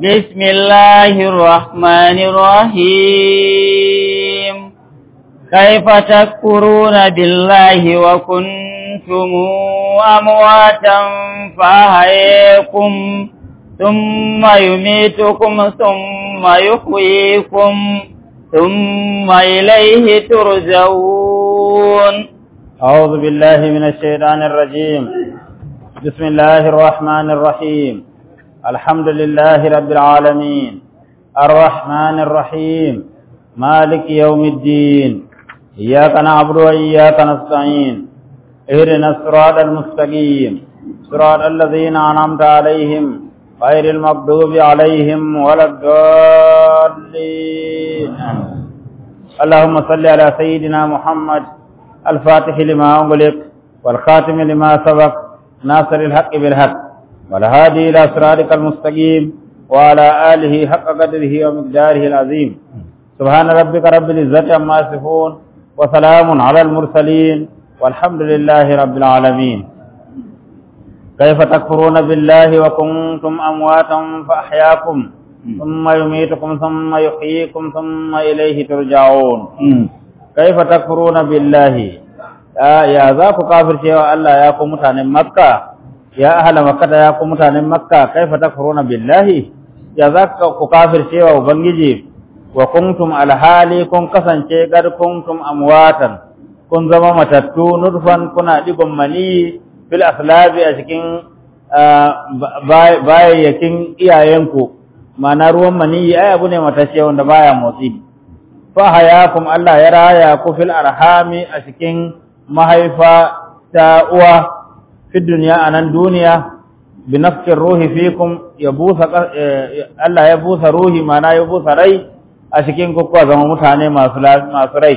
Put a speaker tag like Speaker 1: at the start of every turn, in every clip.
Speaker 1: بسم الله الرحمن الرحيم كيف تكفرون بالله وكنتم أمواتا فأحياكم ثم يميتكم ثم يحييكم ثم إليه ترجعون.
Speaker 2: أعوذ بالله من الشيطان الرجيم. بسم الله الرحمن الرحيم. الحمد لله رب العالمين الرحمن الرحيم مالك يوم الدين إياك نعبد وإياك نستعين اهدنا الصراط المستقيم صراط الذين أنعمت عليهم غير المغضوب عليهم ولا الضالين. اللهم صل على سيدنا محمد الفاتح لما أغلق والخاتم لما سبق ناصر الحق بالحق والهادي إلى صراطك المستقيم وعلى آله حق قدره ومقداره العظيم. سبحان ربك رب العزة عما يصفون وسلام على المرسلين والحمد لله رب العالمين. كيف تكفرون بالله وكنتم أمواتا فأحياكم ثم يميتكم ثم يحييكم ثم إليه ترجعون. كيف تكفرون بالله يا ذاك كافر شيء الله يا قوم متان مكة يا أهل مكة يا قوم متان مكة كيف تكفرون بالله يا ذاك كافر شيء وبنجي وكنتم على حالكم كسانشي قد كنتم أمواتا كن زما متتو نطفا كنا ديكم مني في الأصلاب أشكين بايكين iyayenku ma'ana ruwan maniyi ai abu ne matacce wanda baya motsi fa hayakum Allah ya raya ku fil arhami a cikin mahaifa ta uwa fi duniya anan duniya bi nafkir ruhi fikum Allah ya busa ruhi ma'ana ya busa rai a cikin ku kuwa zama mutane masu rai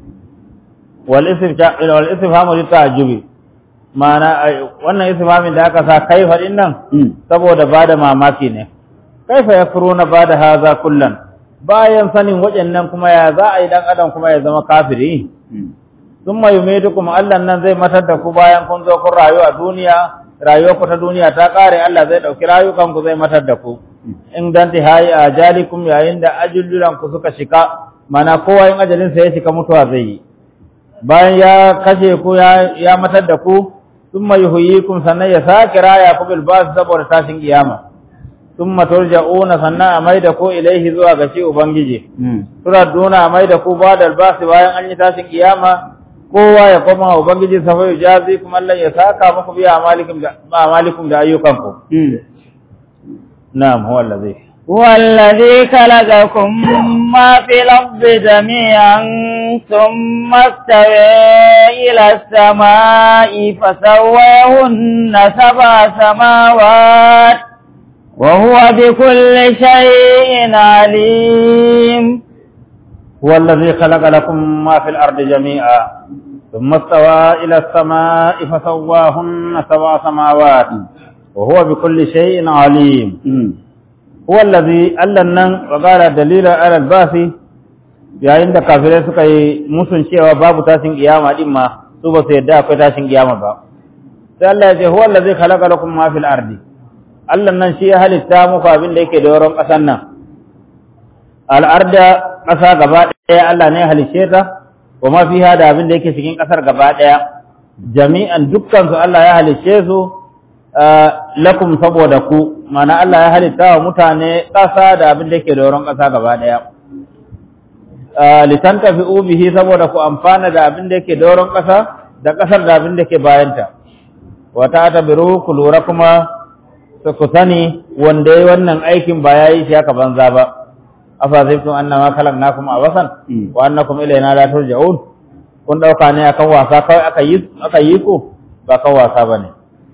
Speaker 2: wal istifhamu lita'ajjubi ma'ana wannan istifhamin da aka sa kaifa din nan saboda bada mamaki ne. Kaifa yakfuruna bada haza kullan bayan sanin waɗannan kuma ya za a yi dan adam kuma ya zama kafiri. Thumma yumitukum Allah nan zai matar da ku bayan kun zo kun rayu a duniya, rayuwar ku ta duniya ta kare Allah zai dauki rayukan ku zai matar da ku. In dan tihai ajalikum yayin da ajulan ku suka shika, mana kowa in ajalin sa ya shika mutuwa zai yi. Bayan ya kashe ku ya matar da ku, thumma yuhyikum sannan ya sake raya ku bil ba'th saboda tashin kiyama. Thumma turja'una sannan a maida ku ilaihi zuwa ga shi ubangiji. Turaduna a maida ku ba da albasi bayan an yi tashin kiyama kowa ya koma ubangiji sa fa yujazi kuma Allah ya saka muku biya amalikum da ayyukanku. Na'am huwa allazi
Speaker 1: والذي خلقكم ما في الأرض جميعا ثم استوى إلى السماء فسواهن 7 سماوات وهو بكل شيء عليم.
Speaker 2: هو الذي خلق لكم ما في الأرض جميعا ثم استوى إلى السماء فسواهن 7 سماوات وهو بكل شيء عليم. هو الذي ألنا وقال دليل على الباس yayin da kafirai suka yi musun cewa babu tashin kiyama din ma su ba su yadda akwai tashin kiyama ba. Sai Allah ya ce huwa allazi khalaqa lakum ma fil ardi. Allah nan shi ya halitta muku abin da yake da wurin ƙasar nan. Al'arda ƙasa gaba ɗaya Allah ne ya halicce ta, wa ma fiha da abin da yake cikin ƙasar gaba ɗaya. Jami'an dukkan su Allah ya halicce su lakum saboda ku, mana Allah ya halitta wa mutane ƙasa da abin da yake da wurin ƙasa gaba ɗaya. Litantafi'u bihi saboda ku amfana da abin da yake da wurin ƙasa da ƙasar da abin da yake bayanta. Wa ta'tabiru ku lura kuma ku sani wanda yayi wannan aikin ba yayi shi haka banza ba. Afa zaitum annama khalaqnakum abasan wa annakum ilayna la turja'un. Kun dauka ne akan wasa kai aka yi ku ba kan wasa bane.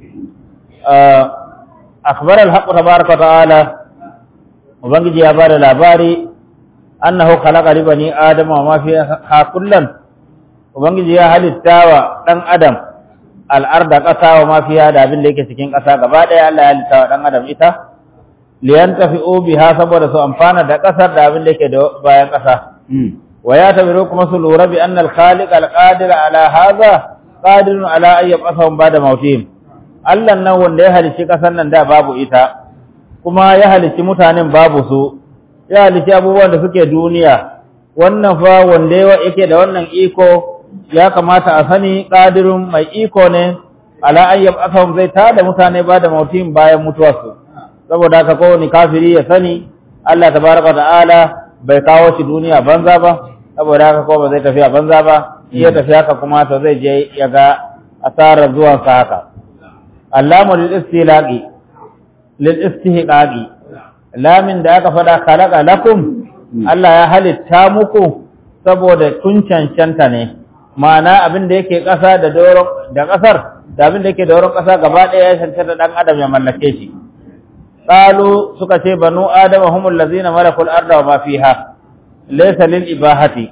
Speaker 2: Akhbar al-haqq tabaaraka ta'ala ubangiji ya bada labari annahu khalaqa li bani adama wa ma fiha kullan ubangiji ya halittawa dan adam al'arda ƙasa wa mafiya da abin da yake cikin ƙasa gaba ɗaya Allah ya halitta wa ɗan adam ita liyantafi'u biha saboda su amfana da ƙasar da abin da yake da bayan ƙasa wa ya tabiru kuma su lura bi annal khaliq al-qadir ala hadha qadirun ala an yab'athahum ba'da mawtihim Allah nan wanda ya halicci ƙasar nan da babu ita kuma ya halicci mutanen babu su, ya halicci abubuwan da suke duniya. Wannan fa wanda yake da wannan iko ya kamata a sani qadirun mai iko ne ala ayyab asam zai tada mutane ba da mautin bayan mutuwarsu. Saboda haka kowane kafiri ya sani Allah tabaraka ta'ala bai kawo shi duniya banza ba, saboda haka ko ba zai tafi a banza ba, iya tafi haka kuma to zai je ya ga asarar zuwan sa haka. Allamu lil istihqaqi lamin da aka fada khalaqa lakum Allah ya halitta muku saboda kun cancanta ne, ma'ana abin da yake ƙasa da doron da ƙasar da abin da yake doron ƙasa gaba ɗaya ya cancanta dan adam ya mallake shi. Qalu suka ce banu adama humul ladzina malakul arda wa ma fiha laysa lil ibahati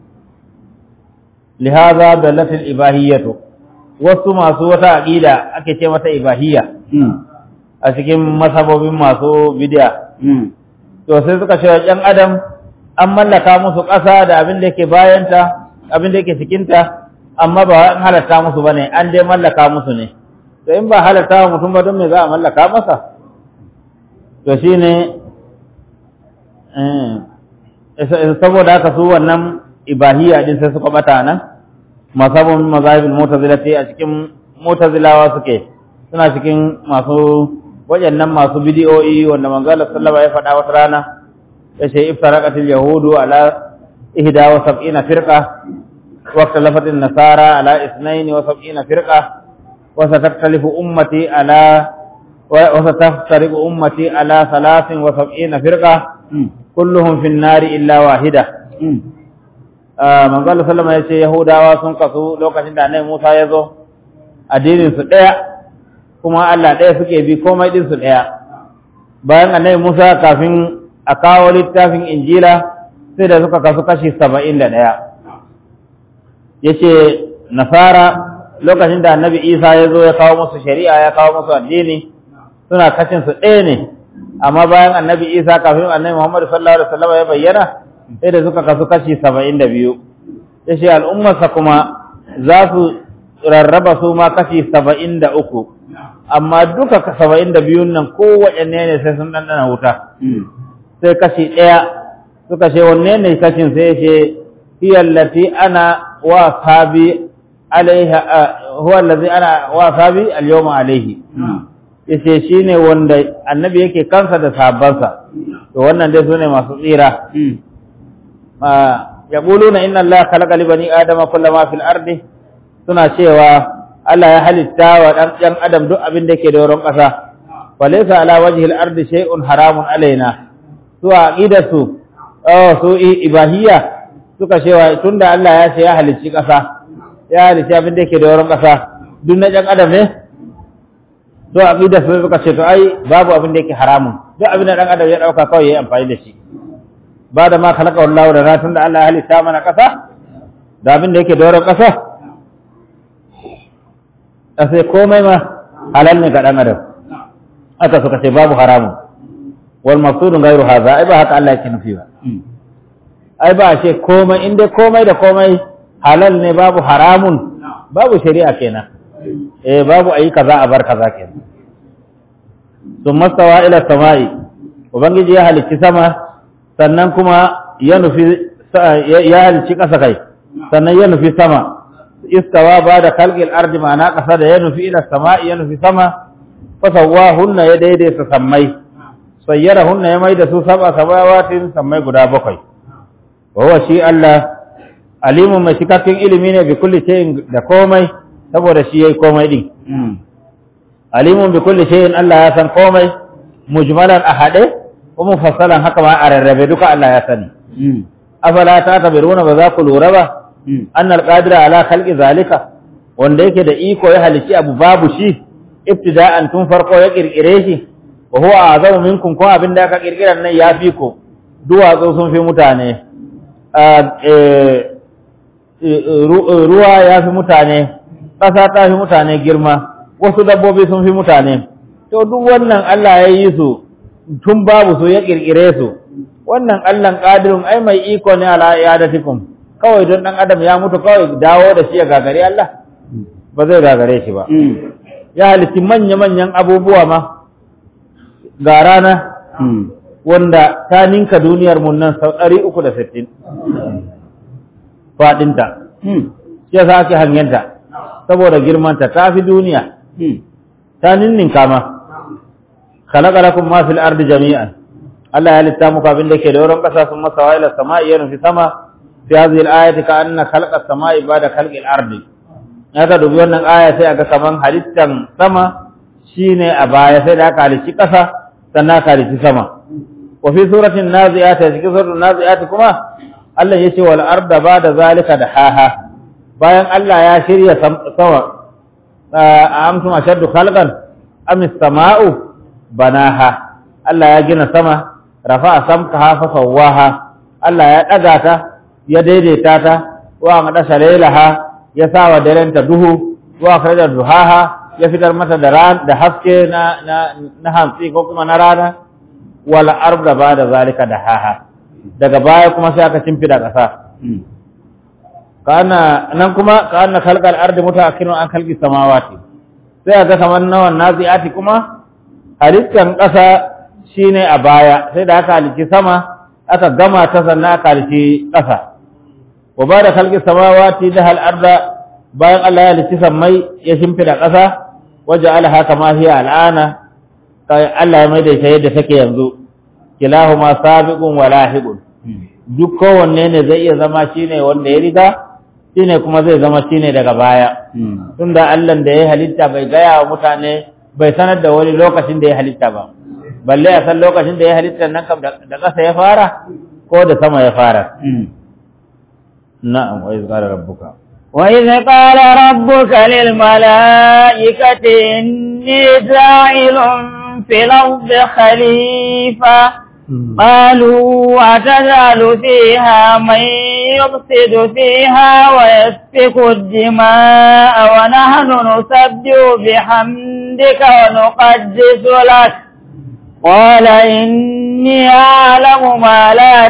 Speaker 2: lihaza dalatil ibahiyatu. Wasu masu wata aqida ake ce mata ibahiyya a cikin masabobin masu bid'a. To sai suka ce ɗan adam an mallaka musu ƙasa da abin da yake bayanta, abin da yake cikinta, amma ba an halatta musu bane, an dai mallaka musu ne. To in ba halatta wa mutum ba don me za a mallaka masa? To shine saboda haka su wannan ibahiyya din sai suka bata nan. Masabun mazhabul mu'tazilati a cikin mu'tazilawa suke, suna cikin masu waɗannan masu bidiyoyi wanda manzo Allah sallallahu alaihi wasallam ya faɗa wata rana yace iftaraqatil yahudu ala 71 firqa wa ikhtalafat an-nasara ala 72 firqa wa sataktalifu ummati ala wa sataftariqu ummati ala 73 firqa kulluhum fin nari illa wahida. Manzo Allah sallallahu alaihi wasallam yace yahudawa sun kasu lokacin da Annabi Musa ya zo, addinin su daya kuma Allah ɗaya suke bi, komai ɗin su ɗaya. Bayan Annabi Musa kafin a kawo littafin Injila sai da suka kasu kashi 71. Yace Nasara lokacin da Annabi Isa ya zo ya kawo musu shari'a, ya kawo musu addini, suna kashin su ɗaya ne. Amma bayan Annabi Isa kafin Annabi Muhammad sallallahu alaihi wasallam ya bayyana sai da suka kasu kashi 72. Yace al'ummarsa kuma za su rarraba su ma kashi 73. Amma duka 72 nan kowaɗanne ne sai sun ɗanɗana wuta. Sai kashi ɗaya suka ce wanne ne kashin, sai ce hiyallati ana wa sabi alaiha huwa allazi ana wa sabi al-yawma alaihi. Yace shine wanda annabi yake kansa da sahabbansa. To wannan dai sune masu tsira. Yaquluna inna Allah khalaqa li bani adama kullama fil ardi, suna cewa Allah ya halitta wa ɗan adam duk abin da ke doron ƙasa. Falaisa ala wajhil ardi shay'un haramun alaina. Su aqidatu su ibahiyya suka cewa tunda Allah ya ce ya halicci ƙasa, ya halicci abin da ke doron ƙasa, duk na ɗan adam ne? To aqidatu suka ce to ai babu abin da yake haramun. Duk abin da ɗan adam ya ɗauka kawai yayi amfani da shi. Ba da ma khalaqa Allah da na tunda Allah ya halitta mana ƙasa da abin da yake doron ƙasa. Sai komai ma halal ne ga ɗan adam. Aka suka ce babu haramun. Wal maqsudun ghayru hadha, ai ba haka Allah yake nufi ba. Ai ba ce komai, in dai komai da komai halal ne babu haramun, babu shari'a kenan. Babu ayi kaza a bar kaza kenan. Thumma stawa ila samai, ubangiji ya halicci sama, sannan kuma ya nufi ya halicci ƙasa kai, sannan ya nufi sama. Istawa ba da kalgil ardi, ma'ana ƙasa da ya nufi ila sama'i, ya nufi sama, fasawwahunna ya daidaita sammai, sayyarahunna ya mai da su sab'a samawatin, sammai guda 7. Wa huwa shi Allah alimun mai cikakken ilimi ne bi kulli shay'in da komai, saboda shi yayi komai din. Alimun bi kulli shay'in, Allah ya san komai, mujmalan a haɗe kuma mufassalan haka ma a rarrabe duka Allah ya sani. Afala ta tabiruna, ba za ku lura ba annal qadira ala khalqi zalika, wanda yake da iko ya halici abu babu shi ibtida'an tun farko ya kirkire shi, wa huwa azamu minkum, ko abin da aka kirkira nan ya fi ku, duwatsu sun fi mutane, ruwa ya fi mutane, ƙasa ta fi mutane girma, wasu dabbobi sun fi mutane. To duk wannan Allah ya yi su tun babu su ya kirkire su. Wannan Allahn qadirun ai mai iko ne ala iyadatikum. Kawai don ɗan adam ya mutu kawai dawo da shi ya gagare Allah, ba zai gagare shi ba. Ya halitti manya-manyan abubuwa ma, ga rana wanda ta ninka duniyar mun nan sau 360 faɗinta. Shi yasa ake hangenta saboda girmanta ta fi duniya, ta ninninka ma. Khalaqa lakum ma fil ardi jami'an. Allah ya halitta muku abin da ke da wurin ƙasa sun masa wa ila sama'i yana fi sama fi hadhihi al-ayati ka anna khalaqa as-sama'i ba'da khalqi al-ardi. Aka dubi wannan aya sai aga kaman halittan sama shine a baya sai da aka halicci ƙasa sannan aka halicci sama. Wa fi suratin nazi'at cikin suratul nazi'at kuma Allah yace wal arda ba'da zalika dahaha. Bayan Allah ya shirya sama a amtum ashaddu khalqan am as-sama'u banaha. Allah ya gina sama rafa'a samkaha fa sawwaha. Allah ya daga ta ya daidaita ta wa qadasha laylaha ya sawa darenta duhu wa akhraja duhaha ya fitar mata da haske na hamsi ko kuma na rana. Wal arda ba'da zalika dahaha. Daga baya kuma sai aka cimfida ƙasa. Kana nan kuma kana khalqal ardi mutaakhirun an khalqis samawati. Sai aka kaman nawan nazi'ati kuma halittan ƙasa shine a baya sai da aka halici sama aka gama ta sannan aka halici ƙasa. Wa ba'da khalqis samawati dahal arda bayan Allah ya halici sammai ya shimfida ƙasa waja'alaha kama hiya al'ana. Allah ya maida ita yadda take yanzu. Kilahuma sabiqun wa lahiqun. Duk kowanne ne zai iya zama shine wanda ya riga shine kuma zai zama shine daga baya. Tunda Allah da ya halitta bai gaya wa mutane bai sanar da wani lokacin da ya halitta ba. Balle a san lokacin da ya halitta nan kam da ƙasa ya fara ko da sama ya fara. Na'am wa iz qala rabbuka.
Speaker 1: Wa iz qala rabbuka lil mala'ikati inni ja'ilun fil ardi khalifa. قالوا أتجعل فيها من يفسد فيها ويسفك الدماء ونحن نسبح بحمدك ونقدس لك قال إني أعلم ما لا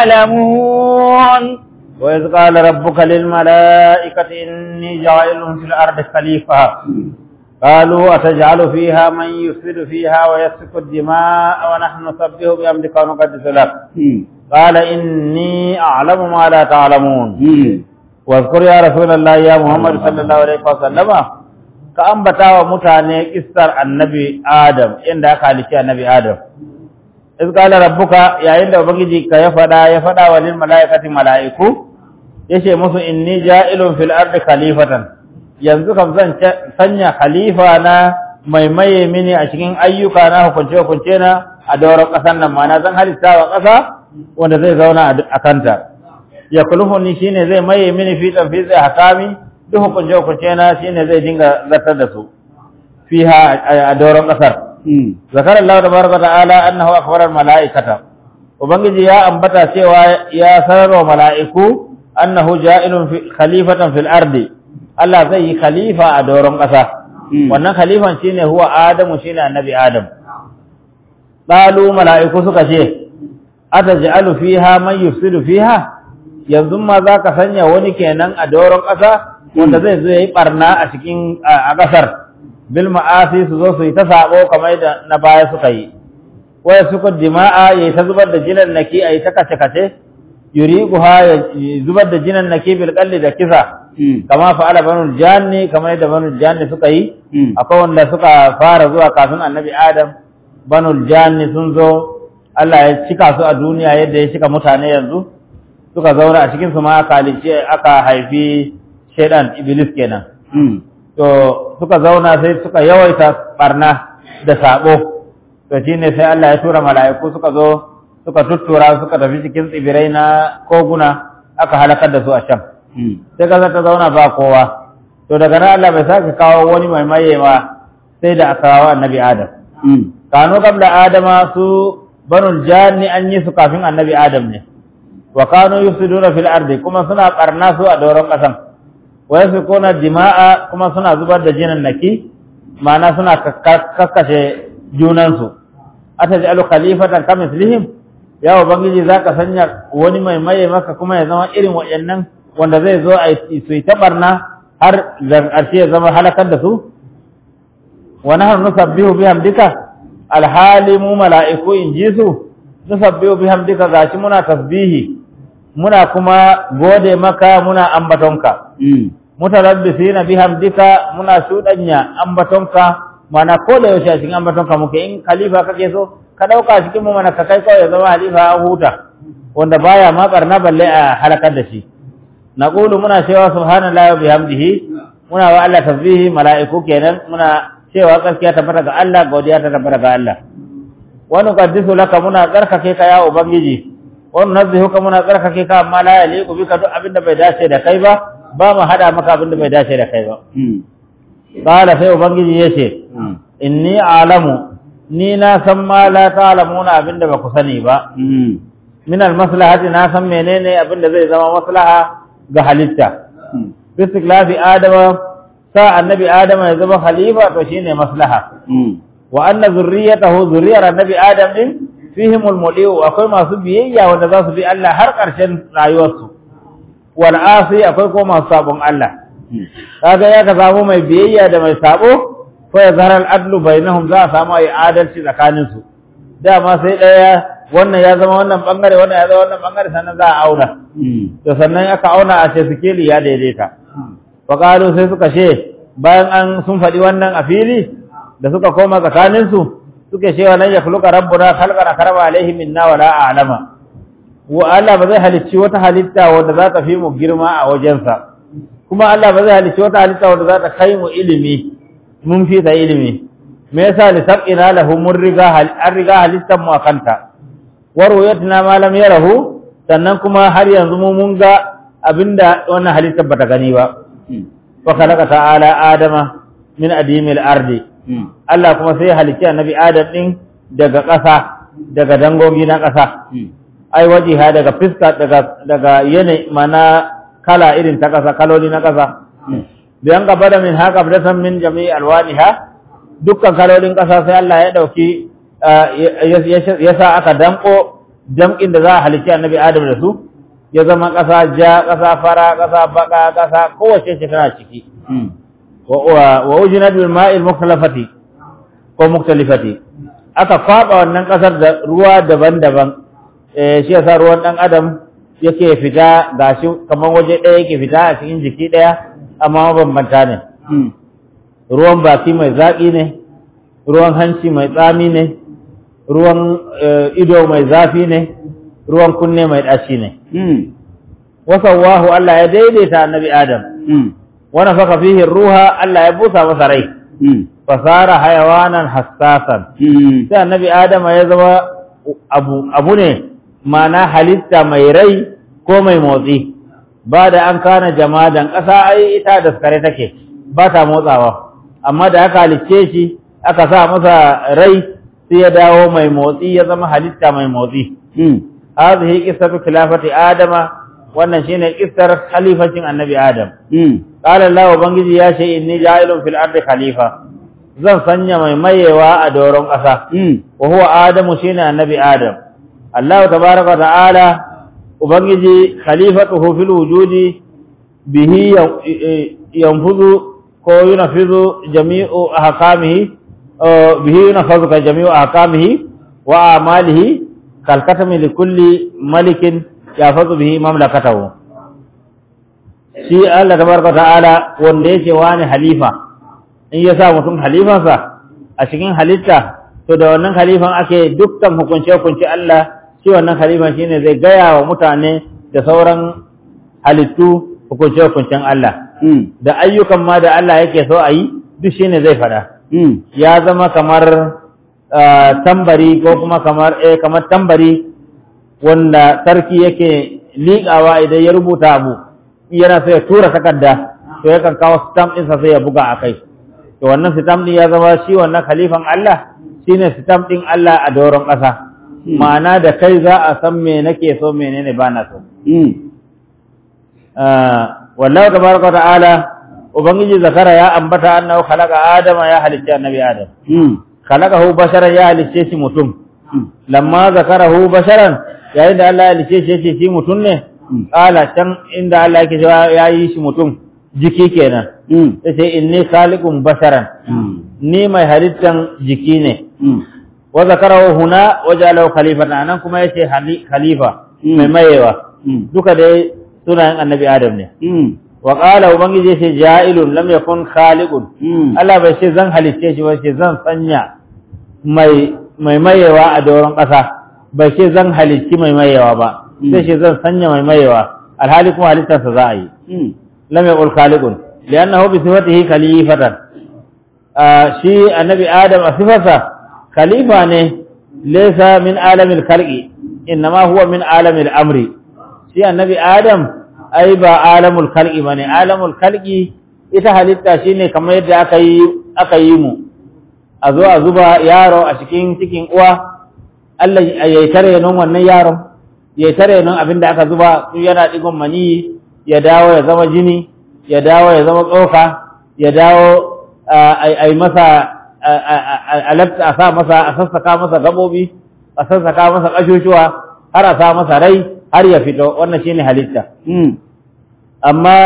Speaker 1: تعلمون
Speaker 2: وإذ قال ربك للملائكة إني جاعل في الأرض خليفة قالوا أتجعل فيها من يفسد فيها ويسفك الدماء ونحن نسبح بحمدك ونقدس لك قال إني أعلم ما لا تعلمون واذكر يا رسول الله يا محمد صلى الله عليه وسلم كأنبتا ومتاني كسر النبي آدم عند خالق النبي آدم إذ قال ربك يا عند وبنجيك يفدا وللملائكة ملائكة يشي مسو إني جائل في الأرض خليفة yanzu kam zan sanya khalifa na mai maye mini a cikin ayyuka na hukunce na a dauran ƙasar nan mana zan halitta wa ƙasa wanda zai zauna a kanta ya kulhuni shine zai maye mini fi zai hakami duk hukunce na shine zai dinga zartar da su fiha a dauran ƙasar zakar Allah tabaraka ta'ala annahu akhbara malaikata ubangiji ya ambata cewa ya sararwa mala'iku annahu ja'ilun khalifatan fil ardi Allah zai yi khalifa a doron ƙasa. Wannan khalifan shine huwa Adamu shine annabi Adam. Qalu mala'iku suka ce ataj'alu fiha man yufsidu fiha yanzu ma zaka sanya wani kenan a doron ƙasa wanda zai zo yayi barna a cikin a ƙasar bil ma'asi su zo su yi ta sabo kamar da na baya suka yi. Waya suka dima'a yayi ta zubar da jinan naki ayi ta kace yuriquha zubar da jinan naki bil qalli da kisa kama fa'ala banul janni kamar yadda banul janni suka yi akwai wanda suka fara zuwa kafin annabi Adam banul janni sun zo Allah ya cika su a duniya yadda ya cika mutane yanzu suka zauna a cikin su ma aka haifi shedan iblis kenan to suka zauna sai suka yawaita barna da sabo to shine sai Allah ya tura mala'iku suka zo suka tuttura suka tafi cikin tsibirai na koguna aka halakar da su a can sai kasar ta zauna ba kowa to daga nan Allah bai sake kawo wani mai maye ba sai da aka kawo annabi Adam kanu qabla adama su banul janni an yi su kafin annabi Adam ne wa kanu yufsiduna fil ardi kuma suna barna su a doron kasan wa yasfikuna dima'a kuma suna zubar da jinan naki ma'ana suna kakkashe junansu ataj'alu khalifatan kamithlihi ya ubangiji zaka sanya wani mai maye maka kuma ya zama irin wayannan wanda zai zo a yi ta barna har da ƙarshe ya zama halakar da su wa nahnu nusabbihu bihamdika alhali mu mala'iku in ji su nusabbihu bihamdika gashi muna tasbihi muna kuma gode maka muna ambatonka mutarabbisina bihamdika muna shudanya ambatonka mana ko da yaushe a cikin ambatonka muke in khalifa kake so ka dauka cikin mu mana ka kai kawai ya zama halifa a huta wanda baya ma barna balle a halakar da shi naqulu muna cewa subhanallahi wa bihamdihi muna wa Allah tasbihi mala'iku kenan muna cewa gaskiya tabbata ga Allah godiya ta tabbata ga Allah wa nuqaddisu laka muna tsarkake ka ya ubangiji wa nunazzihuka muna tsarkake ka amma la yaliqu bika duk abinda bai dace da kai ba mu hada maka abinda bai dace da kai ba qala sai ubangiji yace inni a'lamu ni na san ma la ta'lamuna abinda ba ku sani ba min al-maslahati na san menene abinda zai zama maslaha ga halitta bistiklafi adama sa annabi adama ya zama khalifa to shine maslaha wa anna zurriyatahu zurriyar annabi adam din fihimul mudiu akwai masu biyayya wanda za su bi Allah har ƙarshen rayuwarsu wal asi akwai ko masu sabon Allah kaga ya ka samu mai biyayya da mai sabo fa yazhar al adlu bainahum za a samu ai adalci tsakanin su dama sai daya wannan ya zama wannan bangare wannan ya zama wannan bangare sannan za a auna to sannan aka auna a ce sikeli ya daidaita fa qalu sai suka ce bayan an sun faɗi wannan a fili da suka koma tsakanin su suke cewa lan yakhluqa rabbuna khalqan karama alaihi minna wala a'lama wa Allah ba zai halicci wata halitta wanda za ta fi mu girma a wajensa kuma Allah ba zai halicci wata halitta wanda za ta kai mu ilimi mun fi ta ilimi me yasa li sab'ina lahu mun riga halittan mu akanta warwayatina ma lam yarahu sannan kuma har yanzu mu mun ga abinda wannan halittar bata gani ba wa khalaqa ta'ala adama min adimil ardi Allah kuma sai halicci annabi Adam din daga ƙasa daga dangogi na ƙasa ai wajiha daga fiska daga yanayi mana kala irin ta ƙasa kaloli na ƙasa bayan gaba da min haka bidatan min jami'i alwaniha dukkan kalolin ƙasa sai Allah ya dauki ya sa aka damƙin da za a halicci annabi Adam da su ya zama ƙasa ja ƙasa fara ƙasa baka ƙasa kowace ce tana ciki wa ujinat bil ma'il mukhtalafati ko mukhtalifati aka kwaba wannan ƙasar da ruwa daban-daban shi yasa ruwan dan adam yake fita gashi kaman waje ɗaya yake fita a cikin jiki ɗaya amma mabambanta ne ruwan baki mai zaƙi ne ruwan hanci mai tsami ne ruwan ido mai zafi ne ruwan kunne mai ɗaci ne wasawahu Allah ya daidaita annabi Adam wa nafaka fihi ruha Allah ya busa masa rai fasara hayawanan hassasan sai annabi Adam ya zama abu ne ma'ana halitta mai rai ko mai motsi ba da an kana jamadan ƙasa ai ita da skare take ba ta motsawa amma da aka halicce shi aka sa masa rai sai ya dawo mai motsi ya zama halitta mai motsi hadhihi qissatu khilafati adama wannan shine kissar khalifatin annabi adam qala Allah ubangiji ya ce inni ja'ilun fil ardi khalifa zan sanya mai mayewa a doron ƙasa wa huwa adamu shine annabi adam Allah tabaaraka ta'ala ubangiji khalifatuhu fil wujudi bihi yanfuzu ko yunafizu jami'u ahkamihi bihi yunafizu jami'u ahkamihi wa a'malihi kalkatami likulli malikin yafazu bihi mamlakatahu shi Allah tabaraka ta'ala wanda yake wani halifa in ya sa mutum halifansa a cikin halitta to da wannan halifan ake dukkan hukunce Allah shi wannan halifan shine zai gaya wa mutane da sauran halittu hukuncen Allah da ayyukan ma da Allah yake so a yi duk shine zai fada ya zama kamar tambari ko kuma kamar tambari wanda sarki yake liƙawa idan ya rubuta abu yana so ya tura takarda to yakan kawo stamp ɗinsa sai ya buga a kai to wannan stamp ɗin ya zama shi wannan khalifan Allah shine stamp ɗin Allah a doron ƙasa ma'ana da kai za a san me nake so menene ba na so wallahu tabaraka ta'ala ubangiji zakara ya ambata annahu khalaqa adama ya halitta annabi adam khalaqahu basharan ya halitta shi mutum lamma zakarahu basharan yayin da Allah ya halitta shi shi mutum ne qala can inda Allah yake cewa yayi shi mutum jiki kenan sai inni khaliqun basharan ni mai halittan jiki ne wa zakarahu huna wajalahu khalifatan anan kuma yace khalifa mai mayewa duka dai sunayen annabi Adam ne wa qala ubangiji yace ja'ilun lam yakun khaliqun Allah bai ce zan halice shi ba ce zan sanya mai mayewa a doron ƙasa bai ce zan halicci mai mayewa ba sai ce zan sanya mai mayewa alhali kuma halittarsa za a yi lam yaqul khaliqun li'annahu bi sifatihi khalifatan shi annabi Adam a sifarsa khalifa ne laysa min alamil khalqi innama huwa min alamil amri shi annabi Adam ai ba alamul khalqi bane alamul khalqi ita halitta shine kamar yadda aka yi mu a zo a zuba yaro a cikin uwa Allah ya tare nan wannan yaron ya tare nan abinda aka zuba su yana digon mani ya dawo ya zama jini ya dawo ya zama tsoka ya dawo ai masa a sa masa a sassaka masa gabobi a sassaka masa kashushuwa har a sa masa rai har ya fito wannan shine halitta amma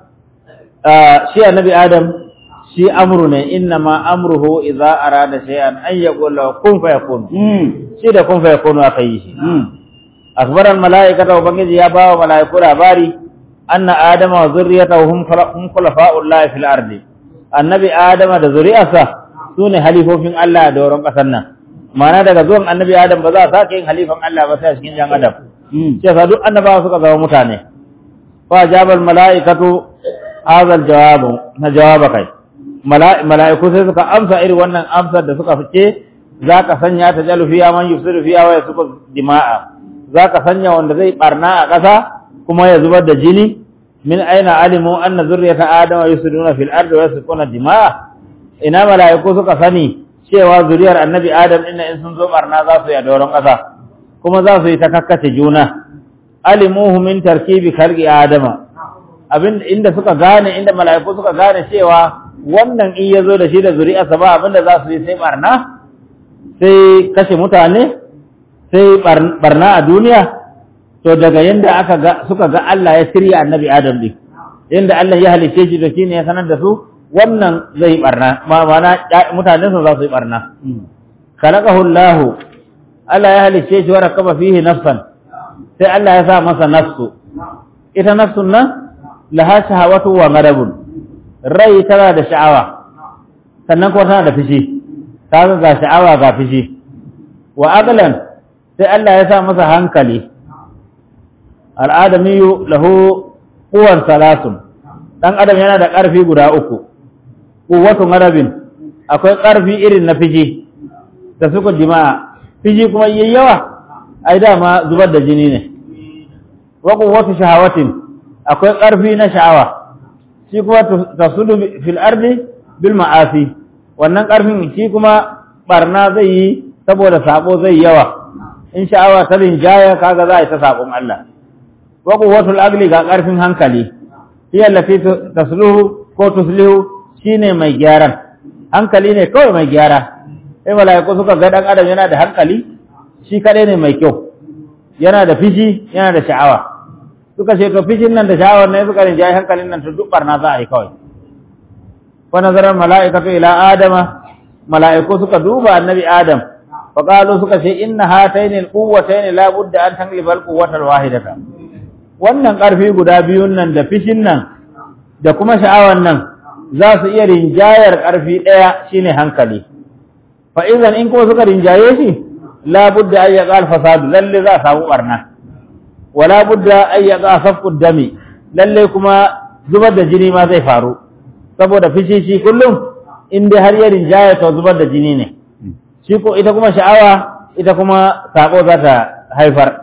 Speaker 2: shi annabi Adam shi amru ne inna ma amruhu idza arada shay'an an yaqula kun fayakun shi da kun fayakun aka yi shi akbar al malaikata ubangiji ya bawa malaiku labari anna adama wa zurriyatahu hum khulafa'u llahi fil ardi annabi adama da zuriyarsa sune halifofin Allah da doron kasar nan ma'ana daga zuwan annabi adam ba za a sake yin halifan Allah ba sai cikin jan adam sai sa duk annabawa suka zama mutane fa jabal malaikatu hadha al jawab na jawaba kai mala'iku sai suka amsa irin wannan amsar da suka fice zaka sanya ta jalu fiya man yusiru fiya wa yasku dima'a zaka sanya wanda zai barna a ƙasa kuma ya zubar da jini min aina alimu anna zurriyata adama yusiruna fil ardi wa yasquna dima'a ina mala'iku suka sani cewa zuriyar annabi adam din in sun zo barna za su yi a doron ƙasa kuma za su yi ta kakkace juna alimuhu min tarkibi khalqi adama inda suka gane inda mala'iku suka gane cewa wannan in yazo da shi da zuri'arsa ba abinda za su yi sai barna sai kashe mutane sai barna a duniya to daga yanda suka ga Allah ya shirya annabi Adam din yanda Allah ya halice shi da shi ne ya sanar da su wannan zai barna ma'ana mutanen su za su yi barna khalaqahu Allah ya halice shi wa rakaba fihi nafsan sai Allah ya sa masa nafsu ita nafsun nan laha shahawatu wa ghadabun rai tana da sha'awa sannan kuma tana da fishi ta ga sha'awa ga fishi wa aqlan sai Allah ya sa masa hankali al'adamiyu lahu quwwan salasun dan adam yana da ƙarfi guda uku quwwatu ghadabin akwai ƙarfi irin na fishi da suka jima'a fishi kuma yayi yawa ai dama zubar da jini ne wa quwwatu shahawatin akwai ƙarfi na sha'awa shi kuma tasudu fil ardi bil ma'asi wannan ƙarfin shi kuma barna zai yi saboda sabo zai yawa in sha'awa ta rinjaya kaga za a yi ta sabon Allah wa quwwatul aqli ga ƙarfin hankali hiya allati tasluhu ko tuslihu shine mai gyaran hankali ne kawai mai gyara sai malaiku suka ga dan adam yana da hankali shi kadai ne mai kyau yana da fishi yana da sha'awa suka ce to fishin nan da sha'awar ne suka rinjaye hankalin nan to duk barna za a yi kawai fa nazarar mala'ikatu ila adama mala'iku suka duba annabi adam fa qalu suka ce inna hatayn alquwwatayn la budda an tangliba alquwwata alwahidata wannan karfi guda biyun nan da fishin nan da kuma sha'awar nan za su iya rinjayar karfi daya shine hankali fa idan in ko suka rinjaye shi la budda ay yaqal fasadu lalle za samu barna wala budda ay yaqa safqu dami lalle kuma zubar da jini ma zai faru saboda fishi shi kullum in dai har ya rinjaya to zubar da jini ne shi ko ita kuma sha'awa ita kuma sako za ta haifar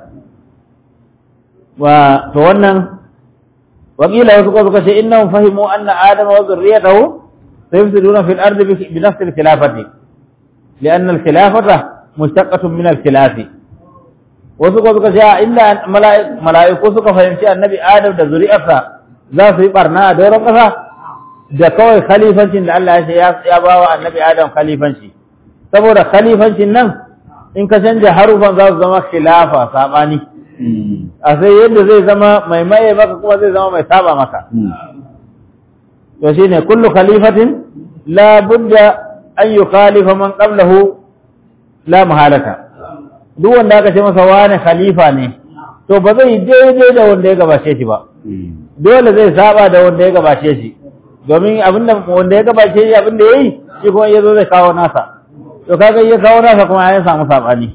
Speaker 2: wa to wannan wakila wasu ko suka ce innahum fahimu anna adama wa zurriyatahu sayufsiduna fil ardi bi nafsi al-khilafati lianna al-khilafata mushtaqqatun min al-khilafi wasu ko suka ce illa mala'iku suka fahimci annabi adam da zuri'arsa za su yi barna a doron ƙasa da kawai khalifancin da Allah ya ce ya bawa annabi adam khalifanci saboda khalifancin nan in ka canja harufan za su zama khilafa sabani a sai yadda zai zama mai maye maka kuma zai zama mai saba maka to shine kullu khalifatin la budda an yukhalifa man qablahu la mahalata duk wanda aka ce masa wani khalifa ne to ba zai daidai da wanda ya gabace shi ba dole zai saba da wanda ya gabace shi domin abinda wanda ya gabace shi abinda yayi shi kuma yazo zai kawo nasa to kaga ya kawo nasa kuma ya samu sabani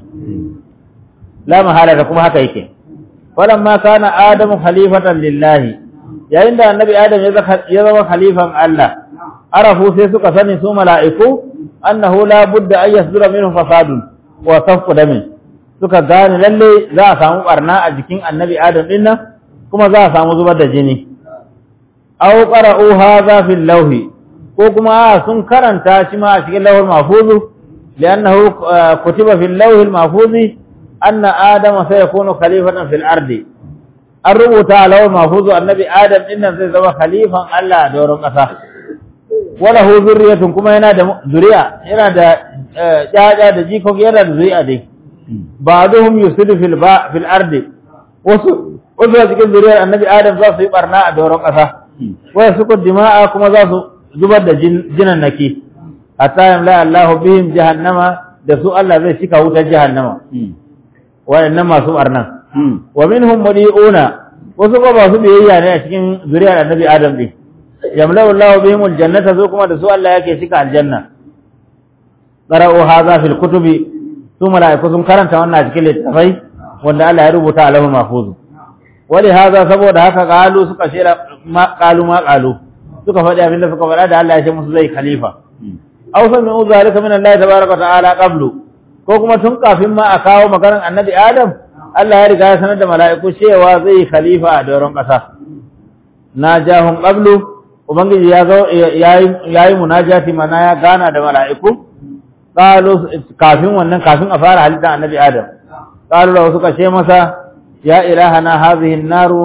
Speaker 2: la mahalata kuma haka yake falamma kana adamu khalifatan lillahi yayin da annabi adam ya zama khalifan Allah arafu sai suka sani su mala'iku annahu la budda an yasdura minhu fasadun wa safku damin suka gane lalle za a samu barna a jikin annabi adam din nan kuma za a samu zubar da jini aw qara'u hadha fil lawhi ko kuma sun karanta shi ma a cikin lawhul mahfuz li'annahu kutiba fil lawhil mahfuz anna adama sayakunu khalifatan fil ardi an rubuta a lawhul mahfuz annabi adam din nan zai zama khalifan Allah a doron kasa wala hu zurriyatun kuma yana da zuriya yana da jaja da jikoki yana da zuriya dai ba'duhum yusidu fil ardi wasu a cikin zuriyar annabi adam za su yi barna a doron kasa waya suku dima'a kuma za su zubar da jinan naki hatta yamla Allahu bihim jahannama da su Allah zai shika wutar jahannama wayannan masu barnan wa minhum mudiuna wasu ba su biyayya ne a cikin zuriyar annabi adam din yamla Allahu bihim aljannata zo kuma da su Allah yake shika aljanna qara'u hadha fil kutubi su mala'iku sun karanta wannan a cikin littafai wanda Allah ya rubuta a lahul mahfuz wali hadha saboda haka qalu suka shira ma qalu suka faɗi abinda suka faɗa da Allah ya ce musu zai khalifa aw sami'u zalika min Allah tabaaraka ta'ala qablu ko kuma tun kafin ma a kawo maganar annabi Adam Allah ya riga ya sanar da mala'iku cewa zai khalifa a doron ƙasa najahum qablu ubangiji ya zo yayi munajati mana ya gana da mala'iku qalu kafin a fara halitta annabi Adam qalu lahu suka ce masa ya ilahana hadhihi an-naru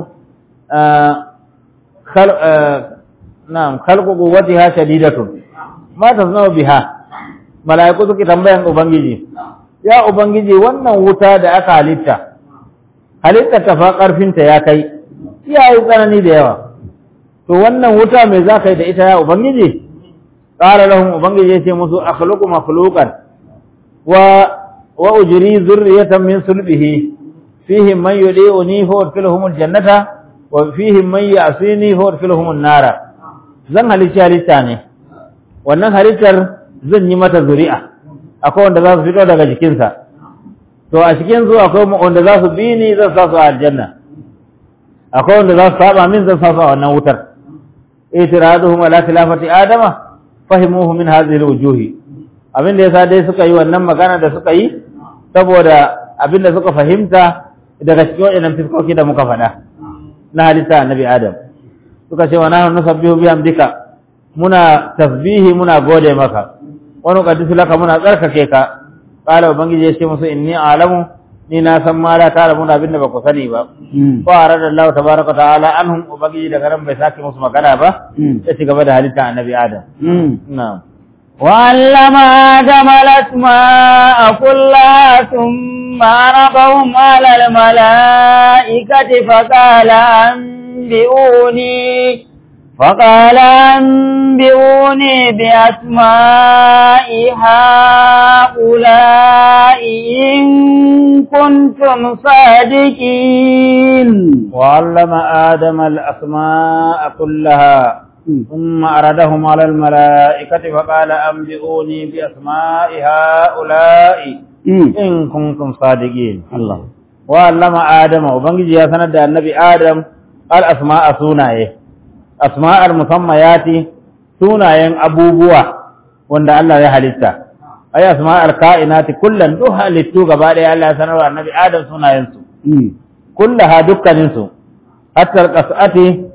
Speaker 2: khalqu quwwatiha shadidatun ma tasna'u biha malaiku suke tambayan ubangiji ya ubangiji wannan wuta da aka halitta ta fa karfinta ya kai yayi tsanani da yawa to wannan wuta me za ka yi da ita ya ubangiji qala lahum ubangiji ya ce musu akhluqu makhluqan wa ujri zurriyatan min sulbihi fihim man yudi'uni fa udkhiluhum aljannata wa fihim man ya'sini fa udkhiluhum an-nara zan halitta ne wannan halittar zan yi mata zuri'a akwai wanda za su fito daga jikinsa to a cikin su akwai wanda za su bi ni zan sa su a aljanna akwai wanda za su saba min zan sa su a wannan wutar itiraduhum ala khilafati adama fahimuhu min hadhihi alwujuhi abin da yasa dai suka yi wannan magana da suka yi saboda abin da suka fahimta daga cikin waɗannan fiskoki da muka faɗa na halitta annabi adam suka ce wa nahnu nusabbihu bihamdika muna tasbihi muna gode maka wa nuqaddisu laka muna tsarkake ka qala ubangiji ya ce musu inni a'lamu ni na san ma la ta'lamuna abin da ba ku sani ba fa arada Allah tabaaraka ta'ala anhum ubangiji daga ran bai sake musu magana ba ya ci gaba da halitta annabi adam na'am
Speaker 1: وعلم آدم الأسماء كلها ثم عرضهم على الملائكة فقال أنبئوني بأسماء هؤلاء إن كنتم صادقين
Speaker 2: وعلم آدم الأسماء كلها ثم أردهم على الملائكة فقال أنبئوني بأسماء هؤلاء إن كنتم صادقين الله وعلم آدم وبنجي يا سند النبي آدم الأسماء سونايه أسماء المسميات سونايين أبوبوا وند الله يا halitta ay asma'ul kainati kullan duha littu gaba da Allah ya sanarwa annabi Adam sunayen su kullaha dukkanin su hatta qas'ati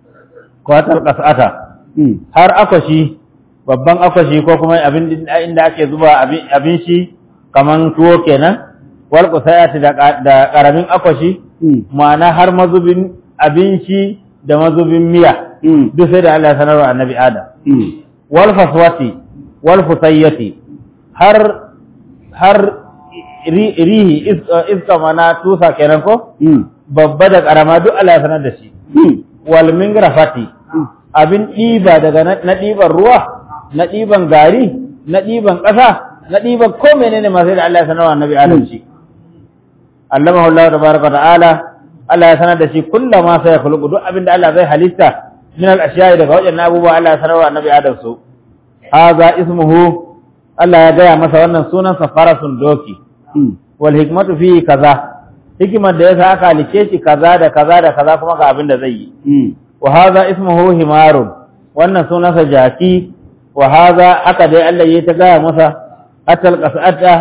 Speaker 2: har akwashi babban akwashi ko kuma abin inda ake zuba abin shi kaman tuwo kenan wal qusayati da karamin akwashi ma'ana har mazubin abinci da mazubin miya duk sai da Allah ya sanarwa annabi Adam wal faswati wal fusayyati har rihi iska mana tusa kenan ko babba da karama duk Allah ya sanar da shi wal mingrafati abin ɗiba daga na ɗiban ruwa na ɗiban gari na ɗiban ƙasa na ɗiba ko menene ma sai da Allah ya sanar wa annabi Adam shi allamahu Allah tabaraka ta'ala Allah ya sanar da shi kullama sai ya khuluqu duk abinda Allah zai halitta min al-ashiya'i daga wajen abubuwa Allah ya sanar wa annabi Adam su hadha ismuhu Allah ya gaya masa wannan sunan sa farasun doki wal hikmatu fi kaza hikimar da yasa aka halice shi kaza da kaza da kaza kuma ga abin da zai yi wa hadha ismuhu himarun wannan sunan sa jaki wa hadha aka dai Allah ya ta gaya masa atal qas'ata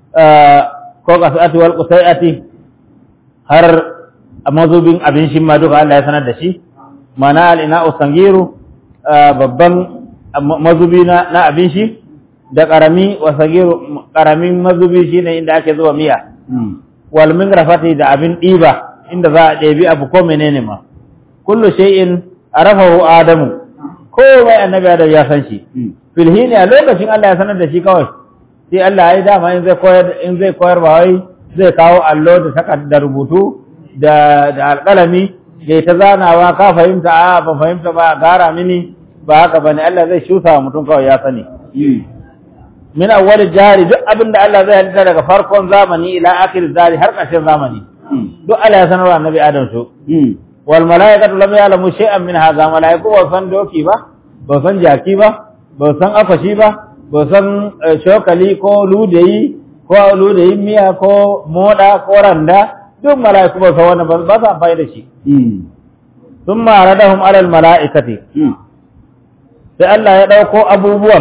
Speaker 2: ko qas'ati wal qusayati har mazubin abin shi ma duka Allah ya sanar da shi mana al-ina'u sangiru babban mazubi na abin shi da karami wa sagiru karamin mazubi shine inda ake zuwa miya wal mingrafati da abin diba inda za a ɗebi abu ko menene ma kullu shay'in arafahu adamu ko mai annabi adam ya san shi fil hini a lokacin Allah ya sanar da shi kawai sai Allah ya dama in zai koyar ba wai zai kawo allo da takardar rubutu da alƙalami da ta zanawa ka fahimta a ba fahimta ba gara mini ba haka bane Allah zai shusa mutum kawai ya sani min awwal jari duk abin da Allah zai halitta daga farkon zamani ila akhir jari har ƙarshen zamani duk Allah ya sanarwa annabi Adam su wal malaikatu lam ya'lamu shay'an min hadha malaiku ba san doki ba ba san jaki ba ba san afashi ba ba san shokali ko ludayi miya ko moda ko randa duk malaiku ba san wannan ba sa bai da shi thumma radahum ala al malaikati sai Allah ya dauko abubuwan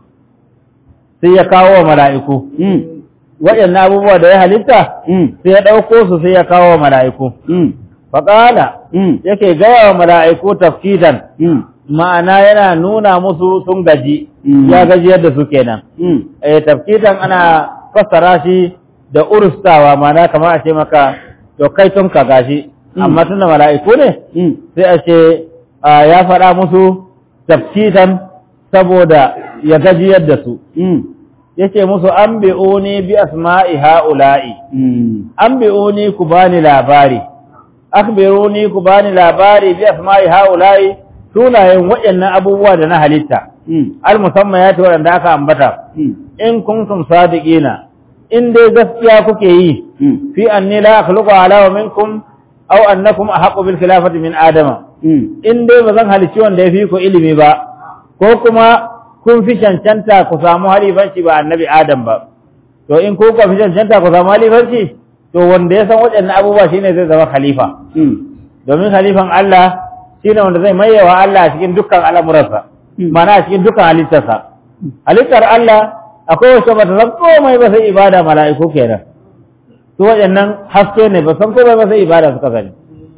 Speaker 2: sai ya kawo wa mala'iku. Waɗannan abubuwa da ya halitta, sai ya ɗauko su sai ya kawo wa mala'iku. Faƙala, yake gaya wa mala'iku tafkitan, ma'ana yana nuna musu sun gaji, ya gaji yadda su kenan. Tafkitan ana fassara shi da urustawa, ma'ana kamar a ce maka, to kai tun ka gashi, amma tun da mala'iku ne, sai a ce ya faɗa musu tafkitan saboda ya gajiyar da su. Yace musu an bi'uni bi asma'i ha'ula'i. An bi'uni ku bani labari. Akhbiruni ku bani labari bi asma'i ha'ula'i sunayen waɗannan abubuwa da na halitta. Al-musamman ya ce waɗanda aka ambata. In kuntum sadiqina. In dai gaskiya kuke yi. Fi anni la akhluqu ala wa minkum aw annakum ahaqqu bil khilafati min adama. In dai bazan halicci wanda ya fi ku ilimi ba. Ko kuma kun fi cancanta ku samu halifanci ba annabi Adam ba. To in ku fi cancanta ku samu halifanci, to wanda ya san waɗannan abubuwa shine zai zama khalifa. Domin khalifan Allah shine wanda zai mayewa Allah a cikin dukkan al'amuransa, mana a cikin dukkan halittarsa. Halittar Allah akwai wasu ba ta san komai ba sai ibada mala'iku kenan. Su waɗannan haske ne ba san komai ba sai ibada suka sani.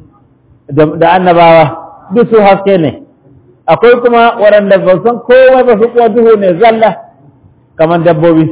Speaker 2: Da annabawa duk su haske ne. Akwai kuma waɗanda ba san komai ba su kuwa duhu ne zalla kamar dabbobi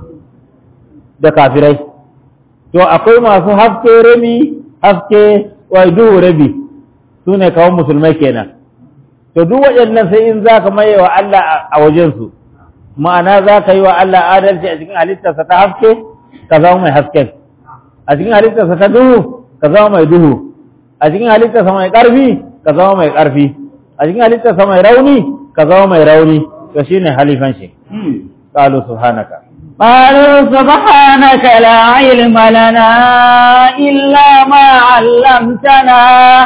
Speaker 2: da kafirai. To akwai masu haske rabi, haske wai duhu rabi, su ne kawai musulmai kenan. To duk waɗannan sai in za ka maye wa Allah a wajensu, ma'ana za ka yi wa Allah adalci a cikin halittarsa ta haske, ka zama mai hasken. A cikin halittarsa ta duhu, ka zama mai duhu. A cikin halittarsa mai ƙarfi, ka zama mai ƙarfi. A cikin halittarsa mai rauni, ka zama mai rauni, to shi ne halifan shi. Ƙalu subhanaka.
Speaker 1: قالوا سبحانك لا علم لنا إلا ما علمتنا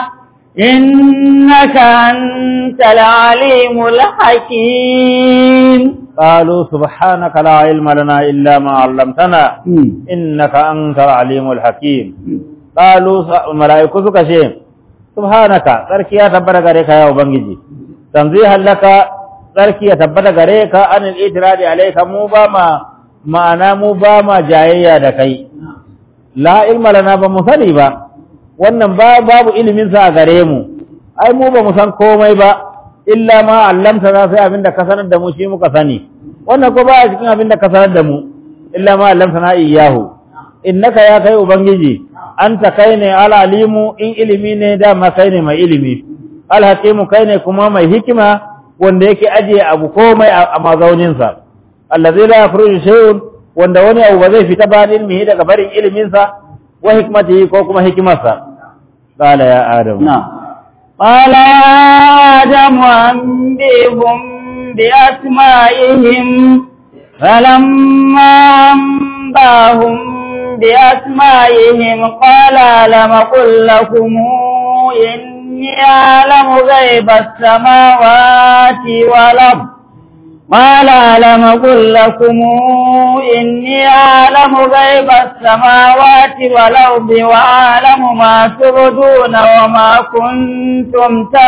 Speaker 1: إنك أنت العليم الحكيم
Speaker 2: قالوا سبحانك لا علم لنا إلا ما علمتنا إنك أنت العليم الحكيم قالوا ملائكة كشيء سبحانك تركي تبرك غريك يا وبنجي تنزيها لك تركي تبرك غريك أن الإتراد عليك مباما ma'ana mu ba ma jayayya da kai la ilma lana ba mu sani ba wannan babu ilimin sa a gare mu ai mu ba mu san komai ba illa ma allamtana sai abinda ka sanar da mu shi muka sani wannan ko ba a cikin abinda ka sanar da mu illa ma allamtana iyyahu innaka ya kai ubangiji anta kai ne alalimu in ilimi ne dama kai ne mai ilimi alhakimu kai ne kuma mai hikima wanda yake ajiye abu komai a mazauninsa allazi la yakhruju shay'un wanda wani abu ba zai fita ba ilmihi daga barin ilimin sa wa hikmatihi ko kuma hikimarsa qala ya adam
Speaker 1: qala ya adam anbihum bi asma'ihim فلما أنباهم بأسمائهم قال ألم أقل لكم إني أعلم غيب السماوات والأرض قال ألم أقل لكم إني أعلم غيب السماوات والأرض وأعلم ما تبدون وما كنتم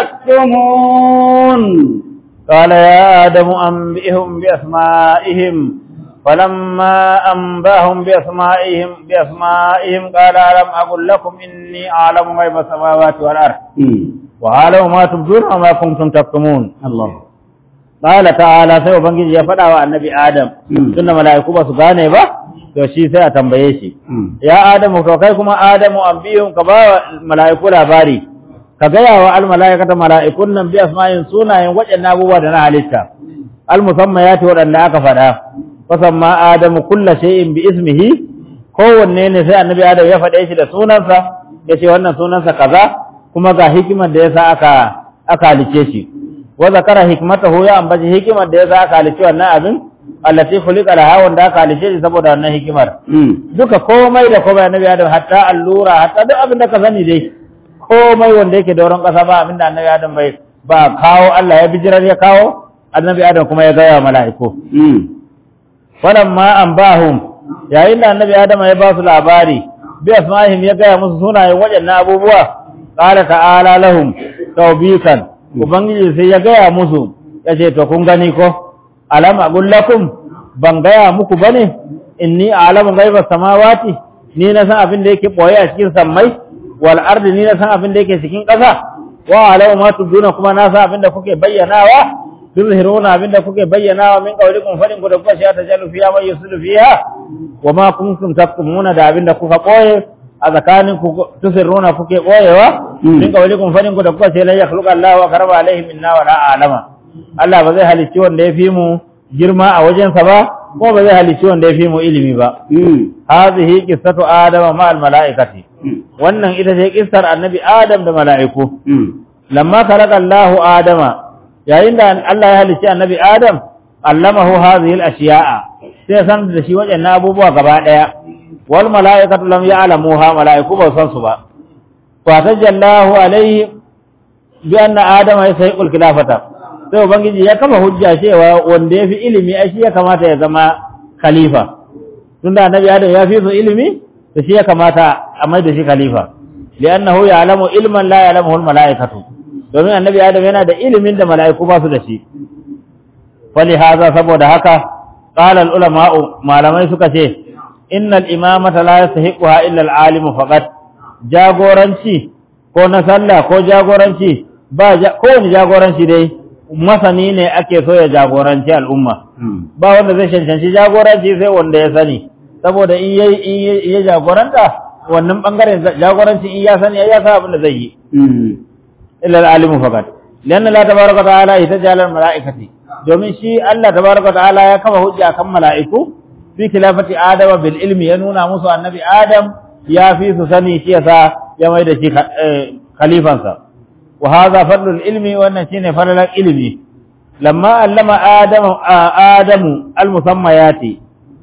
Speaker 1: تكتمون
Speaker 2: قال يا آدم أنبئهم بأسمائهم فلما أنباهم بأسمائهم قال ألم أقل لكم إني أعلم غيب السماوات والأرض وأعلم ما تبدون وما كنتم تكتمون
Speaker 1: الله
Speaker 2: قال تعالى sai ubangiji ya faɗa wa annabi Adam tunda mala'iku ba su gane ba to shi sai a tambaye shi ya Adamu to kai kuma Adamu ambiyun ka ba mala'iku labari ka gaya wa al mala'ikata mala'ikun nan bi asma'in sunayen waɗannan abubuwa da na halitta al musammayati waɗanda aka faɗa fasamma Adamu kulla shay'in bi ismihi kowanne ne sai annabi Adam ya faɗe shi da sunansa yace wannan sunansa kaza kuma ga hikimar da yasa aka halice shi wa zakara hikmatahu ya ambaci hikimar da yasa aka halice wannan abin allati khuliqa laha wanda aka halice shi saboda wannan hikimar duka komai da komai annabi Adam hatta allura hatta duk abin da ka sani dai komai wanda yake doron kasa ba abin da annabi Adam bai ba kawo Allah ya bijirar ya kawo annabi Adam kuma ya gaya mala'iku falamma anbahum yayin da annabi Adam ya ba su labari bi asma'ihim ya gaya musu sunayen waɗannan abubuwa qala ta'ala lahum tawbikan ubangiji sai ya gaya musu yace to kun gani ko alam aqul lakum ban gaya muku bane inni a'lamu ghaiba samawati ni na san abin da yake boye a cikin sammai wal ardi ni na san abin da yake cikin ƙasa wa a'lamu ma tubduna kuma na san abin da kuke bayyanawa tuzhiruna abin da kuke bayyanawa min qawlikum fadin ku da kuka shi ta jalu fiha wa yusulu fiha wa ma kuntum taktumuna da abin da kuka boye a tsakanin ku tusirruna kuke boyewa min qawlikum fadin ku da kuka ce la yakhluqa Allahu wa karaba alaihi minna wa la a'lama Allah ba zai halicci wanda ya fi mu girma a wajensa ba ko ba zai halicci wanda ya fi mu ilimi ba hadhihi qissatu adama ma al malaikati wannan ita ce kissar annabi Adam da mala'iku lamma khalaqa Allahu Adama yayin da Allah ya halicci annabi Adam allamahu hadhihi al ashiya'a sai san da shi wajen abubuwa gaba daya wal mala'ikatu lam ya'lamuha mala'iku ba san su ba fa tajallahu alayhi bi anna adama yasaiqul khilafata sai ubangiji ya kama hujja cewa wanda yafi ilimi ai shi ya kamata ya zama khalifa tunda annabi Adam ya fi su ilimi to shi ya kamata a mai da shi khalifa li'annahu ya'lamu ilman la ya'lamuhu al mala'ikatu domin annabi Adam yana da ilimin da mala'iku ba su da shi wali haza saboda haka qala al ulama'u malamai suka ce innal imamata la yastahiquha illa al alimu faqat jagoranci ko na sallah ko jagoranci ba ko wani jagoranci dai masani ne ake so ya jagoranci al'umma ba wanda zai cancanci jagoranci sai wanda ya sani saboda in ya jagoranta wannan bangaren jagoranci in ya sani ya san abin da zai yi illa al alimu faqat lanna la tabaraka ta'ala itajala al malaikati domin shi Allah tabaraka ta'ala ya kama hujja kan mala'iku fi khilafati Adam bil ilmi ya nuna musu annabi Adam ya fi su sani shi yasa ya mai da shi khalifansa wa hadha fadlul ilmi wannan shine falalan ilmi lamma allama adamu al musammayati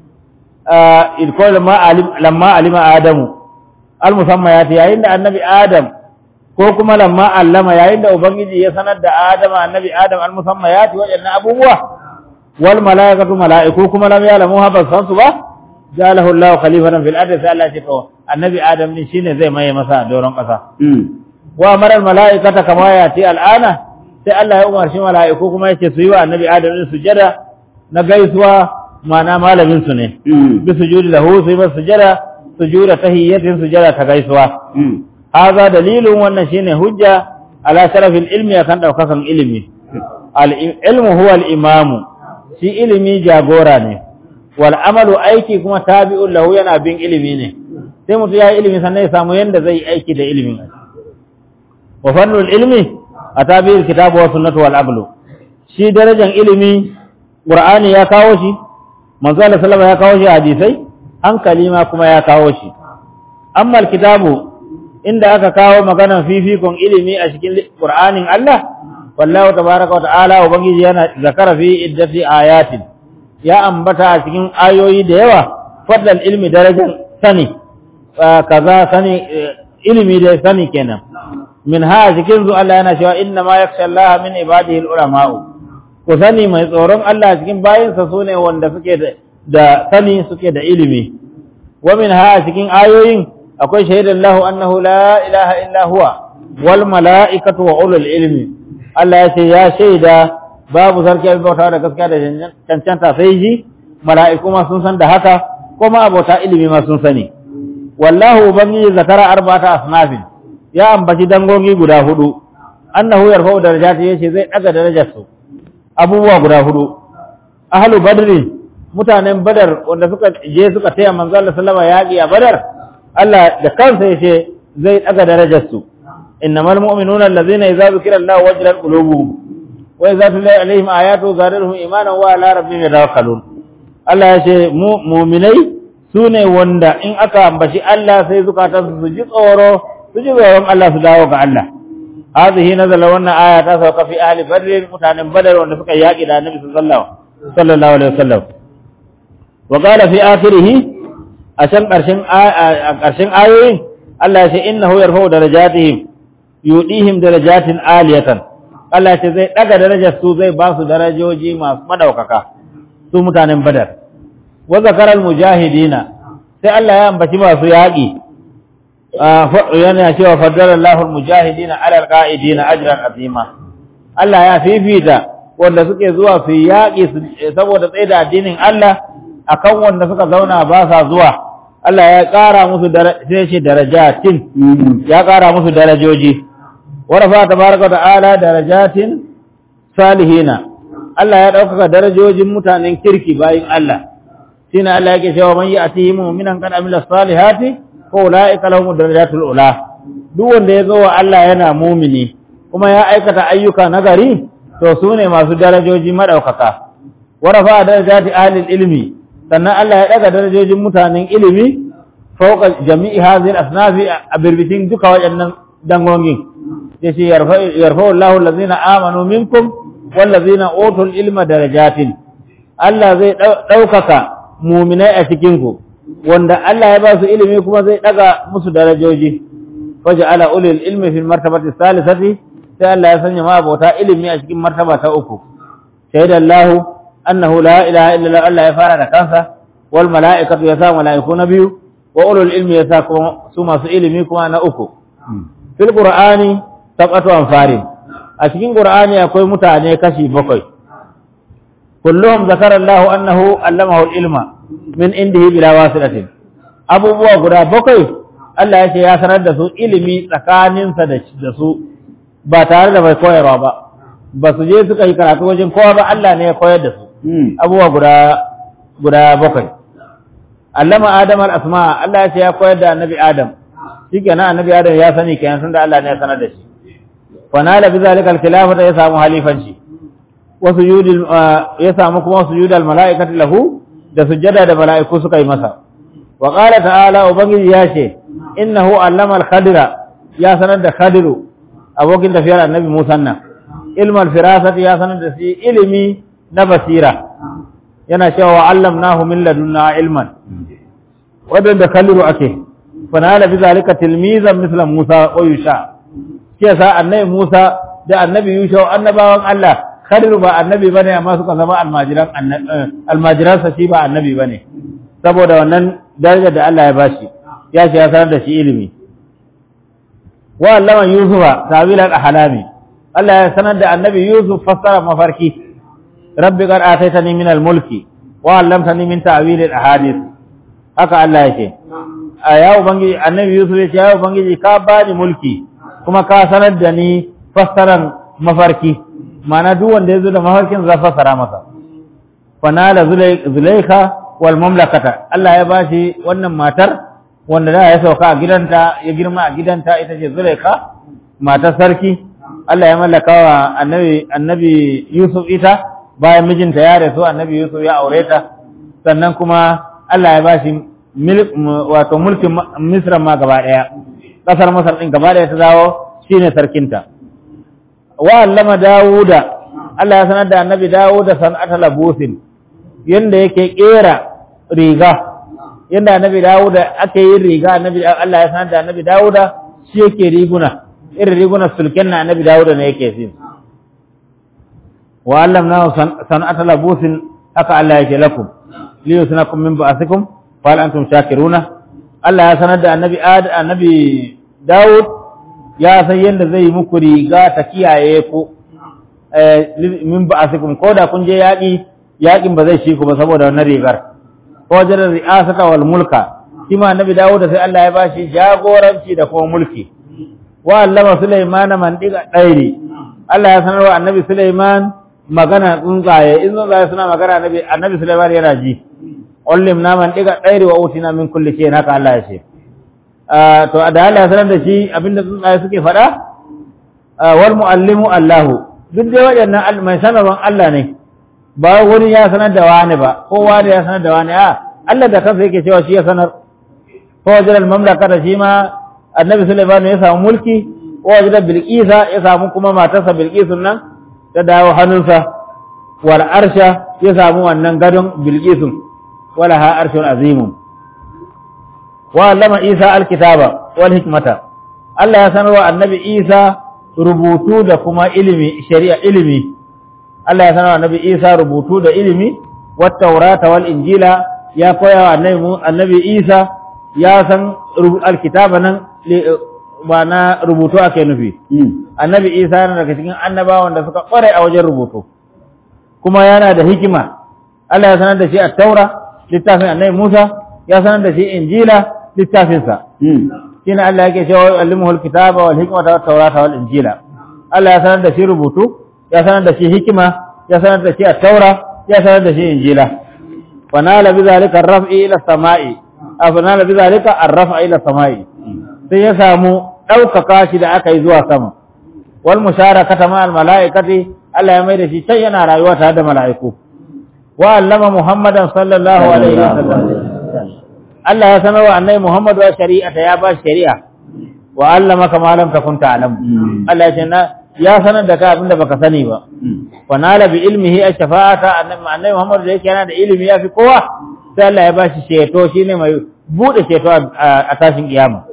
Speaker 2: lamma alima adamu al musammayati yayin da annabi Adam ko kuma lamma allama yayin da ubangiji ya sanar da annabi Adam al musammayati wadannan abubuwa wal malaikatu malaiku kuma lam ya'lamu ba san su ba jalahu Allah khalifatan fil ardi sai Allah ya ce to annabi Adam ne shine zai maye masa doron kasa wa amara al malaikata kama yati al'ana sai Allah ya umarci malaiku kuma yace su yi wa annabi Adam din sujada na gaisuwa mana malamin su ne bi sujudi lahu sai ba sujada sujuda tahiyyatin sujada ta gaisuwa hadha dalilun wannan shine hujja ala sharafil ilmi akan daukakan ilimi al ilmu huwa al imamu shi ilimi jagora ne wal amalu aiki kuma tabi'un lahu yana bin ilimi ne sai mutum ya yi ilimi sannan ya samu yanda zai aiki da ilimin wa fannul ilmi atabi'ul kitabu wa sunnatu wal aqlu shi darajar ilimi qur'ani ya kawo shi manzo Allah sallallahu ya kawo shi hadisai hankali ma kuma ya kawo shi amma al kitabu inda aka kawo maganar fifikon ilimi a cikin qur'anin Allah wallahu tabaraka wa ta'ala ubangiji yana zakara fi iddati ayatin ya ambata a cikin ayoyi da yawa fadlal ilmi darajar sani kaza sani ilimi da sani kenan min ha cikin zu Allah yana cewa inna ma yakhsha Allah min ibadihi al-ulama'u ku sani mai tsoron Allah cikin bayinsa sune wanda suke da sani suke da ilimi wa min ha cikin ayoyin akwai shaidan lahu annahu la ilaha illa huwa wal mala'ikatu wa ulul ilmi Allah ya ce ya shaida babu sarki abin bauta da gaskiya da cancanta sai shi mala'iku ma sun san da haka kuma abota ilimi ma sun sani wallahu ubangiji zakara arba'ata asnafin ya ambaci dangogi guda hudu annahu yarfa'u darajati yace zai daga darajar su abubuwa guda hudu ahlu badri mutanen badar wanda suka je suka taya manzo Allah sallama yaqi a badar Allah da kansa yace zai daga darajar su innamal mu'minuna allazina idza zukira Allah wajilat qulubuhum wa idza tuliyat alaihim ayatu zadatuhum imanan wa ala rabbihim yatawakkalun Allah yace mu'minai sune wanda in aka ambaci Allah sai zukatan su ji tsoro Allah su dawo ga Allah hadhihi nazala wannan aya ta sauka fi ahli badr mutanen badar wanda suka yaki da annabi sallallahu alaihi wasallam wa qala fi akhirih a ƙarshen ayoyin Allah ya ce innahu yarfa'u darajatihim yudihim darajatin aliyatan Allah ya ce zai daga darajar su zai ba su darajoji masu madaukaka su mutanen badar wa zakara al-mujahidina sai Allah ya ambaci masu yaki yana cewa faddala Allahul mujahidina ala alqa'idina ajran azima Allah ya fifita wanda suke zuwa su yaki saboda tsaida addinin Allah akan wanda suka zauna ba sa zuwa Allah ya ƙara musu darajatin ya ƙara musu darajoji wa rafa tabaraka ta'ala darajatin salihina Allah ya ɗaukaka darajojin mutanen kirki bayin Allah shine Allah yake cewa man ya'tihi mu'minan qad amila salihati ulaika lahum darajatul ula duk wanda ya zo wa Allah yana mumini kuma ya aikata ayyuka nagari to sune masu darajoji madaukaka warafa darajati ahli ilmi sannan Allah ya daga darajojin mutanen ilimi fawqa jami'i hadhihi al-asnafi abirbitin duka wayannan dangongin yace yarfa'u Allahu allazina amanu minkum wallazina utul ilma darajatin Allah zai daukaka mu'minai a cikin ku wanda Allah ya ba su ilimi kuma zai daga musu darajoji waja'ala ulil ilmi fil martabati thalithati sai Allah ya sanya ma abota ilimi a cikin martaba ta uku shaidallahu annahu la ilaha illa Allah ya fara da kansa wal mala'ikatu ya sa mala'iku na biyu wa ulul ilmi ya sa kuma su masu ilimi kuma na uku fil qur'ani sab'atu anfarin a cikin qur'ani akwai mutane kashi 7 kulluhum zakara Allah annahu allamahu al-ilma min indihi bila wasilatin abubuwa guda 7 Allah ya ce ya sanar da su ilimi tsakaninsa da su ba tare da mai koyarwa ba su je suka yi karatu wajen kowa ba Allah ne ya koyar da su abubuwa guda 7 allama adam al-asma Allah ya ce ya koyar da annabi adam shikenan annabi adam ya sani kenan tunda Allah ne ya sanar da shi wa nala bi zalika al-khilafata ya samu halifanci wa sujudil ya samu kuma sujudal malaikati lahu da sujjada da mala'iku suka yi masa wa qala ta'ala ubangiji ya ce innahu allama al-khadira ya sanar da khadiru abokin tafiyar annabi Musa nan ilmal firasati ya sanar da shi ilimi na basira yana cewa allamnahu min ladunna ilman wadanda khadiru ake fanala bi zalika tilmizan misla Musa wa Yusha ke sa annabi Musa da annabi Yusha annabawan Allah khadiru ba annabi bane amma suka zama almajiran sa shi ba annabi bane saboda wannan darajar da Allah ya bashi ya ce ya sanar da shi ilimi wa allama yusufa tawil al-ahlami Allah ya sanar da annabi Yusuf fassara mafarki rabbi qad ataitani min al-mulki wa 'allamtani min ta'wil al-ahadith haka Allah yake ya ubangiji annabi Yusuf ya ce ya ubangiji ka bani mulki kuma ka sanar da ni fassaran mafarki ma'ana duk wanda yazo da mafarkin za fassara masa fanala zulaikha wal mamlakata Allah ya bashi wannan matar wanda da ya sauka a gidanta ya girma a gidanta ita ce zulaikha matar sarki Allah ya mallaka wa annabi Yusuf ita bayan mijinta ya rasu annabi Yusuf ya aure ta sannan kuma Allah ya bashi wato mulkin Misra ma gaba daya kasar Masar din gaba daya ta dawo shine sarkinta wa allama Dawuda Allah ya sanar da annabi Dawuda san'ata labusin yanda yake kera riga yanda annabi Dawuda ake yin riga annabi Allah ya sanar da annabi Dawuda shi yake riguna irin rigunan sulken na annabi Dawuda ne yake yin wa allamnahu san'ata labusin haka Allah yake lakum li yusnakum min ba'athikum fa hal antum shakiruna Allah ya sanar da annabi Dawud ya san yanda zai muku riga ta kiyaye ku min ba'athikum ko da kun je yaƙin ba zai shi ku ba saboda wannan rigar ko wajen ri'asata wal mulka kima annabi Dawud sai Allah ya bashi jagoranci da kuma mulki wa allama Sulaiman mandiga dairi Allah ya sanar wa annabi Sulaiman magana tsuntsaye in tsuntsaye suna magana annabi Sulaiman yana ji ullimna mandiga dairi wa utina min kulli shay'in haka Allah ya ce to da Allah ya sanar da shi abinda tsuntsaye suke faɗa wal muallimu Allahu duk dai waɗannan mai sanarwan Allah ne ba wani ya sanar da wani ba kowa da ya sanar da wani Allah da kansa yake cewa shi ya sanar ko wajen al-mamlaka da shi ma annabi Sulaiman ya samu mulki ko wajen Bilqisa ya samu kuma matarsa Bilqisun nan ta dawo hannunsa wal arsha ya samu wannan gadon Bilqisun wala ha arshun azimun wa allama Isa al-kitaba wal hikmata Allah ya sanar wa annabi Isa rubutu da kuma ilimi shari'a ilimi Allah ya sanar wa annabi Isa rubutu da ilimi wat taurata wal injila ya koya wa annabi Isa ya san alkitaba nan ba na rubutu ake nufi annabi Isa yana daga cikin annabawan da suka kware a wajen rubutu kuma yana da hikima Allah ya sanar da shi at-taura littafin annabi Musa ya sanar da shi injila littafinsa shine Allah yake cewa allimuhul kitaba wal hikmata wat tawrata wal injila Allah ya sanar da shi rubutu ya sanar da shi hikima ya sanar da shi at-taura ya sanar da shi injila wa nala bizalika ar-raf'i ila as-sama'i afnala bizalika ar-raf'a ila as-sama'i sai ya samu daukaka shi da aka yi zuwa sama wal musharakata ma al-mala'ikati Allah ya mai da shi sai yana rayuwa tare da mala'iku wa allama Muhammadan sallallahu alaihi wasallam Allah ya sanar wa annabi Muhammad wa shari'ata ya ba shari'a wa allamaka ma lam takun ta'lam Allah ya ce ya sanar da ka abinda baka sani ba wa nala bi ilmihi ash-shafa'ata annabi Muhammad da yake yana da ilimi yafi kowa sai Allah ya ba shi ceto shine mai bude ceto a tashin kiyama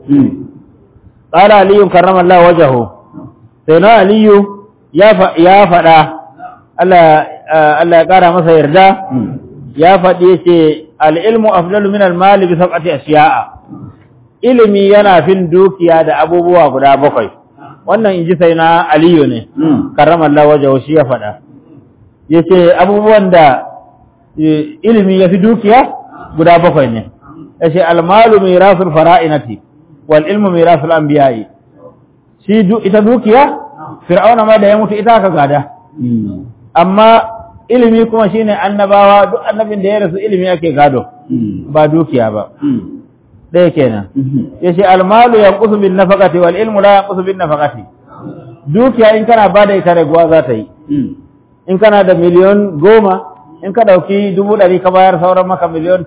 Speaker 2: qala ali karramallahu wajhahu sai na ali ya fada Allah ya kara masa yarda ya faɗi yace al-ilmu afdalu min al-mali bi sab'ati ashiya'a ilimi yana fin dukiya da abubuwa guda 7 wannan inji sai na aliyu ne karramallahu wajhahu shi ya faɗa yace abubuwan da ilimi yafi dukiya guda 7 ne yace al-malu mirasul fara'inati wal ilmu mirasul anbiya'i shi ita dukiya fir'auna ma da ya mutu ita ka gada amma ilimi kuma shine annabawa duk annabin da ya rasu ilimi yake gado ba dukiya ba dai kenan yace almalu yanqusu bin nafaqati wal ilmu la yanqusu bin nafaqati dukiya in kana bada ita raguwa za ta yi in kana da miliyon 10 in ka dauki 100 ka bayar sauran maka miliyon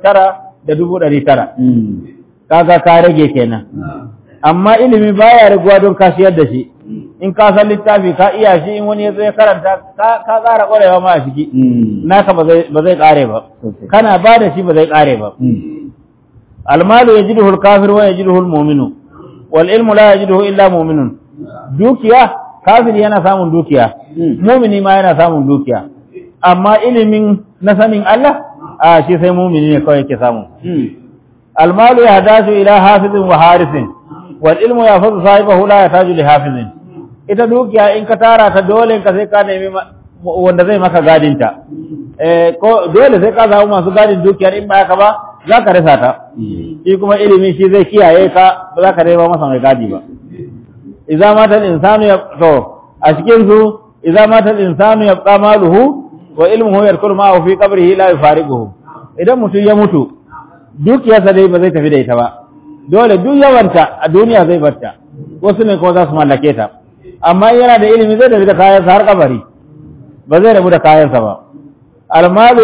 Speaker 2: 9,900 kaga ka rage kenan amma ilimi baya raguwa don ka shiyar da shi in ka san littafi ka iya shi in wani ya zo ya karanta ka ƙara ƙwarewa ma a ciki naka ba zai ƙare ba kana ba da shi ba zai ƙare ba almalu yajiduhu al-kafir wa yajiduhu al-mu'minu wal ilmu la yajiduhu illa mu'minun dukiya kafir yana samun dukiya mu'mini ma yana samun dukiya amma ilimin na sanin Allah a shi sai mu'mini ne kawai yake samu almalu yahdatu ila hafizin wa harisin wal ilmu yafazu sahibahu la yataju li hafizin ita dukiya in ka tara ta dole ka sai ka nemi wanda zai maka gadinta ko dole sai ka samu masu gadin dukiyar in ba haka ba za ka rasa ta shi kuma ilimi shi zai kiyaye ka ba za ka nema masa mai gadi ba idza mata al-insanu a cikin su idza mata al-insanu yabqa maluhu wa ilmuhu yarkulu ma'ahu fi qabrihi la yufariquhu idan mutum ya mutu dukiyarsa dai ba zai tafi da ita ba dole duk yawanta a duniya zai barta wasu ne kuma za su mallake ta amma yana da ilimi zai tafi da kayansa har kabari ba zai rabu da kayansa ba almalu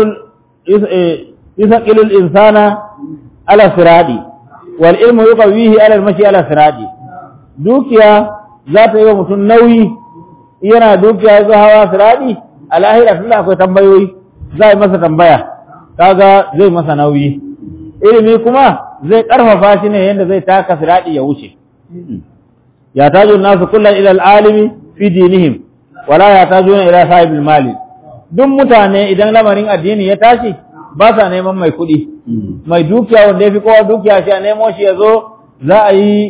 Speaker 2: yusqilu al-insana ala siradi wal ilmu yuqawihi ala al-mashi ala siradi dukiya za ta yi wa mutum nauyi yana dukiya zuwa hawa siradi alahira tunda akwai tambayoyi za a yi masa tambaya kaga zai masa nauyi. Ilimi kuma zai karfafa shi ne yanda zai taka sirati ya wuce. Ya taju nasu kullum ila alimi fi dinihim wala ya taju ila sahibil mali. Duk mutane idan lamarin addini ya tashi ba sa neman mai kuɗi, mai dukiya wanda ya fi kowa dukiya shi a nemo shi ya zo za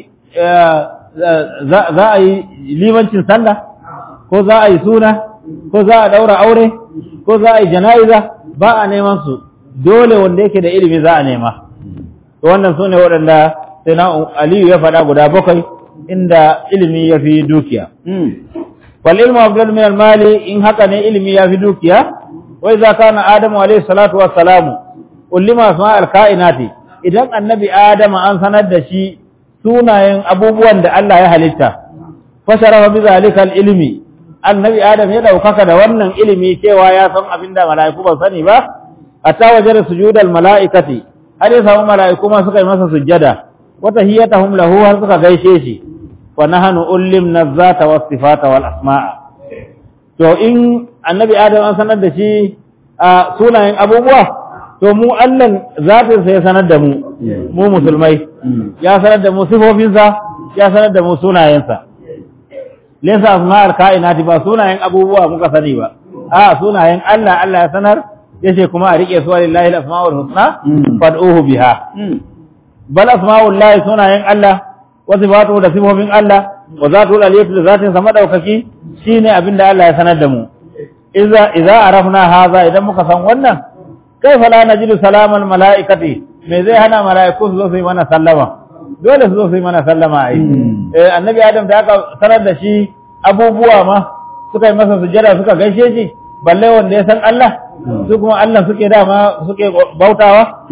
Speaker 2: a yi limancin sallah ko za a yi suna ko za a daura aure ko za a yi jana'iza ba a neman su, dole wanda yake da ilimi za a nema. To wannan su ne waɗanda sai na Aliyu ya faɗa guda 7 inda ilimi ya fi dukiya. Wal ilmu afdal min al mali, in haka ne ilimi ya fi dukiya. Wai za kana Adamu alayhi salatu wassalamu ulima asma al kainati, idan annabi Adamu an sanar da shi sunayen abubuwan da Allah ya halitta, fasharafa bi zalika al ilmi, annabi Adam ya daukaka da wannan ilimi cewa ya san abinda mala'iku ba sani ba, hatta wajar sujudal mala'ikati, har ya samu mala'iku ma suka yi masa sujjada, wa tahiyatuhum lahu har suka gaishe shi, wa nahnu ullimna dhata was sifata wal asma'a. To in annabi Adam an sanar da shi a sunayen abubuwa, to mu Allah zatin sa ya sanar da mu musulmai, ya sanar da mu sifofinsa, ya sanar da mu sunayensa. Laysa asma'ul kainati, ba sunayen abubuwa muka sani ba, a sunayen Allah ya sanar, yace kuma a rike su, lillahi al-asma'ul husna fad'uhu biha. Bal asma'ul lahi, sunayen Allah, wa sifatuhu da sifofin Allah, wa zatul aliyatu da zatin sa madaukaki, shine abinda Allah ya sanar da mu. Idza arafna hadha, idan muka san wannan, kaifa la najidu salamal malaikati, me zai hana malaiku su zo su yi mana sallama? Dole su zo su yi mana sallama ai. Annabi Adam da aka sanar da shi abubuwa ma suka yi masa sujjada suka gaishe shi, balle wanda ya san Allah, su kuma Allah suke dama suke bautawa.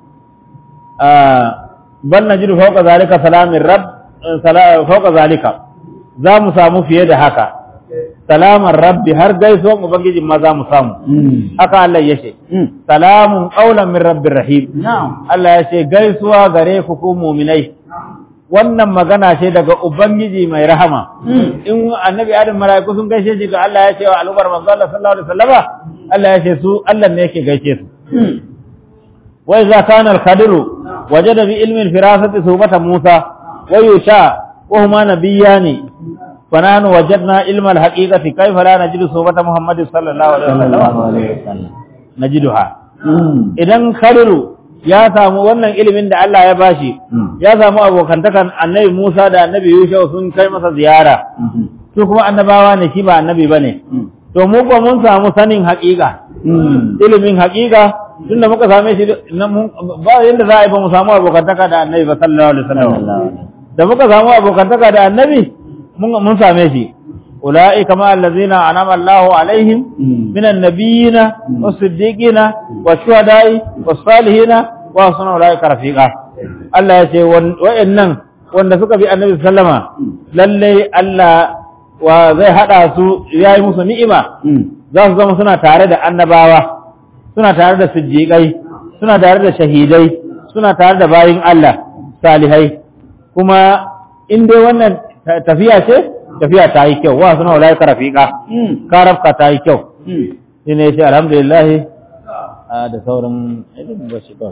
Speaker 2: Bal najidu fawqa zalika salamin rabb, fawqa zalika za mu samu fiye da haka, salaman rabbi, har gaisuwan ubangijin ma za mu samu. Haka Allah ya ce, salamun qaulan min rabbir rahim. Allah ya ce gaisuwa gare ku ku mu'minai, wannan magana ce daga ubangiji mai rahama. In annabi Adam mala'iku sun gaishe shi ga Allah ya ce wa al'ummar manzo Allah sallallahu alaihi wasallama, Allah ya ce su Allah ne yake gaishe su. Wa idza kana al-khadiru wajada bi ilmi al-firasati subata Musa wa Yusha wa huma nabiyani, فنحن وجدنا علم الحقيقة كيف لا نجد صحبة محمد صلى الله عليه وسلم نجدها. idan khadiru ya samu wannan ilimin da Allah ya bashi, ya samu abokantakan annabi Musa da annabi Yusha sun kai masa ziyara, su kuma annabawa ne, shi ba annabi bane, to mu ko mun samu sanin haƙiƙa, ilimin haƙiƙa, tunda muka same shi ba yanda za a yi ba mu samu abokantaka da annabi ba sallallahu alaihi wasallam. Da muka samu abokantaka da annabi mun same shi. Ula'ika ma allazina anama Allahu alaihim minan nabiyina was-siddiqina wash-shuhada'i was-salihina wa hasuna ula'ika rafiqa. Allah ya ce wa'annan wanda suka bi annabi sallama, lalle Allah wa zai hada su, yayi musu ni'ima, za su zama suna tare da annabawa, suna tare da siddiqai, suna tare da shahidai, suna tare da bayin Allah salihai. Kuma in dai wannan tafiya ce, tafiya ta yi kyau, wa suna wala ka rafiqa, karafka ta yi kyau. Shi ne shi alhamdulillah da sauran ilimin bashi ba.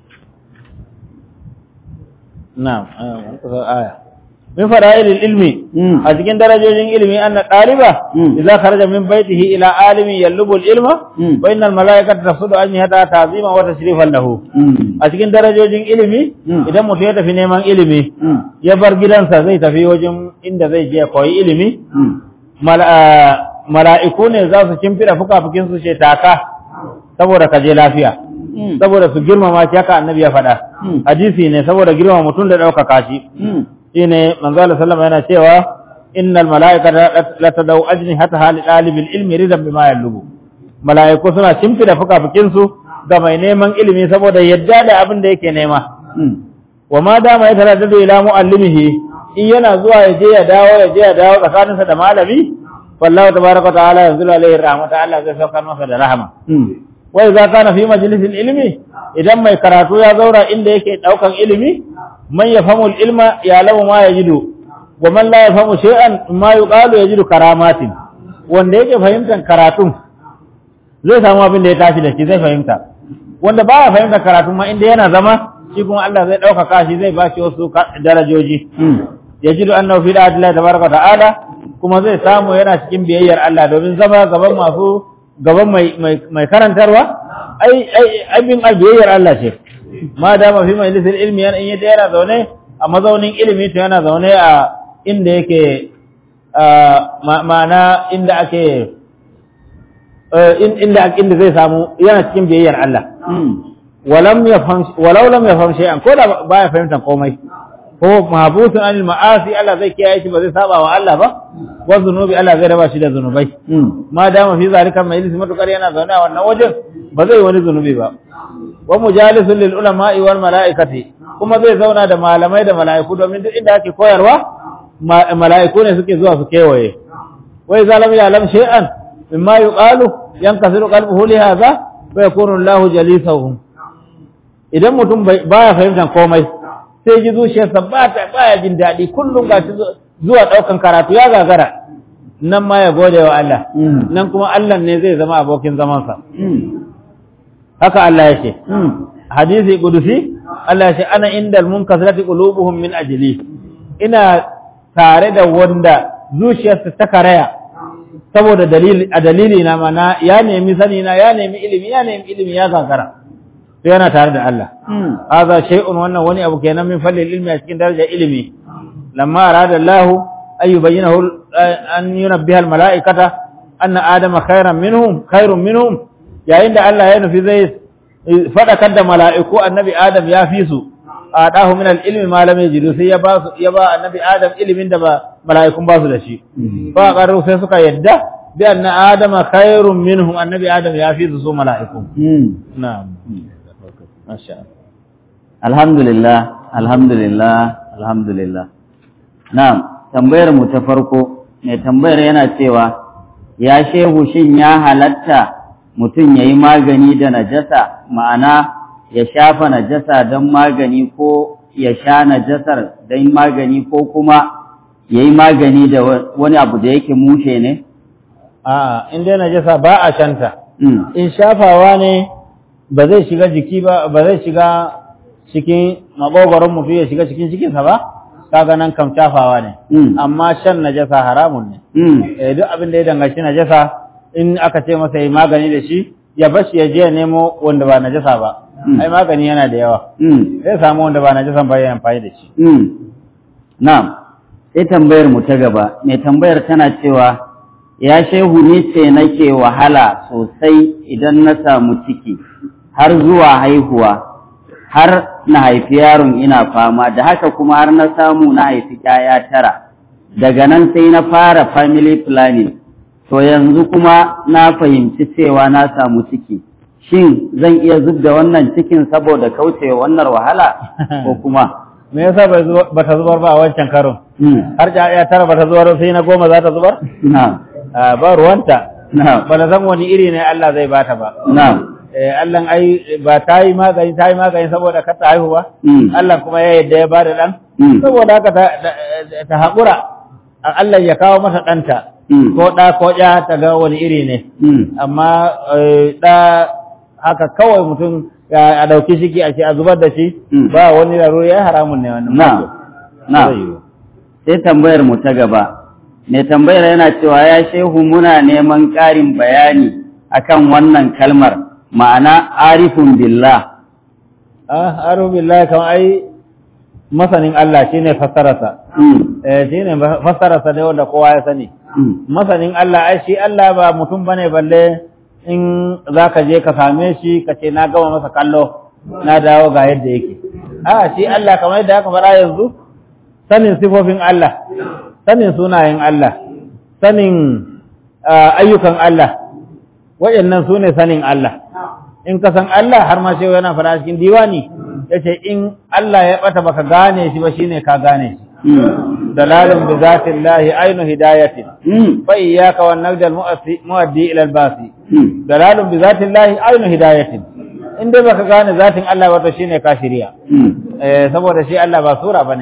Speaker 2: Na'am, aya. Min fara'ilil ilmi, a cikin darajojin ilimi anna ɗaliba idza kharaja min baitihi ila alimi yallubu al-ilma wa innal malaikata tafsudu an yata ta'zima wa tashrifan lahu. A cikin darajojin ilimi, idan mutum ya tafi neman ilimi, ya bar gidansa zai tafi wajen inda zai je koyi ilimi, mala'iku ne za su cimfida fukafukin su ce taka saboda ka je lafiya, saboda su girmama shi, haka annabi ya faɗa. Hadisi ne saboda girmama mutum da ɗaukaka shi. Shine manzo Allah sallama yana cewa innal malaikata la tadau ajnihataha li talibil ilmi ridan bima yalubu. Malaiku suna cimfida fukafukin su ga mai neman ilimi saboda yadda da abin da yake nema. Wa ma dama ya taraddadu ila muallimihi, in yana zuwa ya je ya dawo tsakaninsa da malami, wallahu tabaraka ta'ala yanzilu alaihi rahmata, Allah zai saukar masa da rahama. Wa idza kana fi majlisil ilmi, idan mai karatu ya zaura inda yake daukan ilimi, man yafhamu al-ilma ya'lamu ma yajidu wa man la yafhamu shay'an ma yuqalu yajidu karamatin. Wanda yake fahimtar karatun zai samu abin da ya tashi da shi, zai fahimta. wanda baya fahimta karatu ma inda yana zama shi kuma Allah zai ɗaukaka shi zai ba shi wasu darajoji yajidu annahu fi da'atillahi tabaraka ta'ala kuma zai samu yana cikin biyayyar Allah domin zama gaban mai karantarwa ai bin biyayyar Allah ce ma dama fi majlisil ilmi yana zaune a mazaunin ilimi to yana zaune a inda yake ma'ana inda ake inda zai samu yana cikin biyayyar Allah walau lam yafham shay'an ko da baya fahimtar komai ko mahbusun anil ma'asi Allah zai kiyaye shi ba zai saba wa Allah ba wa zunubi Allah zai raba shi da zunubai ma dama fi zalika majlis matukar yana zaune a wannan wajen ba zai wani zunubi ba wa mujalisun lil ulama'i wal mala'ikati kuma zai zauna da malamai da mala'iku domin duk inda ake koyarwa mala'iku ne suke zuwa su kewaye wa idza lam ya'lam shay'an mimma yuqalu yankasiru qalbuhu li hadha fa yakunu Allahu jalisahum idan mutum baya fahimtar komai sai ji zuciyarsa baya jin daɗi kullum ga zuwa ɗaukan karatu ya gagara nan ma ya gode wa Allah nan kuma Allah ne zai zama abokin zamansa haka Allah ya ce hadisi qudusi Allah ya ce ana indal munkasirati qulubuhum min ajli ina tare da wanda zuciyarsa ta karaya saboda dalili na mana ya nemi sani na ya nemi ilimi ya gagara sai yana tare da Allah hadha shay'un wannan wani abu kenan min fadlil ilmi a cikin darajar ilimi lamma arada Allah ay yubayyinahu an yunabbiha al mala'ikata anna adama khairun minhum yayin da Allah ya nufi zai fadakar da mala'iku annabi Adam ya fi su adahu min al ilmi ma lam yajidu sai ya ba annabi Adam ilimin da ba mala'ikun ba su da shi fa qaru sai suka yadda bi anna adama khairun minhum annabi Adam ya fi su mala'iku na'am
Speaker 3: Alhamdulillah. Na'am, tambayar mu ta farko, mai tambayar yana cewa, ya shehu shin ya halatta mutum ya yi magani da najasa, ma'ana ya shafa najasa don magani ko ya sha najasar don magani ko kuma ya yi magani da wani abu da yake mushe ne?
Speaker 2: In dai najasa ba a shanta, in shafawa ne ba zai shiga jiki ba zai shiga cikin makogoron mutum ya shiga cikin cikinsa ba kaga nan kam shafawa ne amma shan najasa haramun ne duk abin da ya danganci najasa in aka ce masa yi magani da shi ya bashi ya je ya nemo wanda ba najasa ba ai magani yana da yawa sai samu wanda ba najasan ba ya amfani da shi
Speaker 3: na'am sai tambayar mu ta gaba mai tambayar tana cewa ya shehu ni ce nake wahala sosai idan na samu ciki har zuwa haihuwa har na haifi yaron ina fama da haka kuma har na samu na haifi ƴaƴa 9 daga nan sai na fara family planning to yanzu kuma na fahimci cewa na samu ciki shin zan iya zubda wannan cikin saboda kaucewa wannan wahala ko kuma
Speaker 2: me yasa ba ta zubar ba a wancan karon har ƴaƴa 9 ba ta zubar sai na 10 za ta zubar
Speaker 3: na'am
Speaker 2: ba ruwanta
Speaker 3: na'am
Speaker 2: ba da san wani iri ne Allah zai bata ba
Speaker 3: na'am
Speaker 2: Allah ai ba ta yi magani saboda ka ta haihu ba Allah kuma ya yadda ya ba da ɗan saboda haka ta haƙura Allah ya kawo mata ɗanta ko ɗa ko ƴa ta ga wani iri ne amma ɗa haka kawai mutum a ɗauki shiki a ce a zubar da shi ba wani laruri ya haramun ne wannan
Speaker 3: na sai tambayar mu ta gaba mai tambayar yana cewa ya shehu muna neman ƙarin bayani akan wannan kalmar ma'ana arifun billah
Speaker 2: arifun billah kan ai masanin Allah shine fassararsa shine fassararsa ne wanda kowa ya sani masanin Allah ai shi Allah ba mutum bane balle in zaka je ka same shi ka ce na gama masa kallo na dawo ga yadda yake shi Allah kamar yadda aka faɗa yanzu sanin sifofin Allah sanin sunayen Allah sanin ayyukan Allah waɗannan su ne sanin Allah in ka san Allah har ma shehu yana fara cikin diwani yace in Allah ya bata baka gane shi ba shine ka gane shi dalalun bi zatillahi aynu hidayatin fa iyyaka wan nagdal muaddi ila al-basi dalalun bi zatillahi aynu hidayatin in dai baka gane zatin Allah ba to shine ka shiriya saboda shi Allah ba sura bane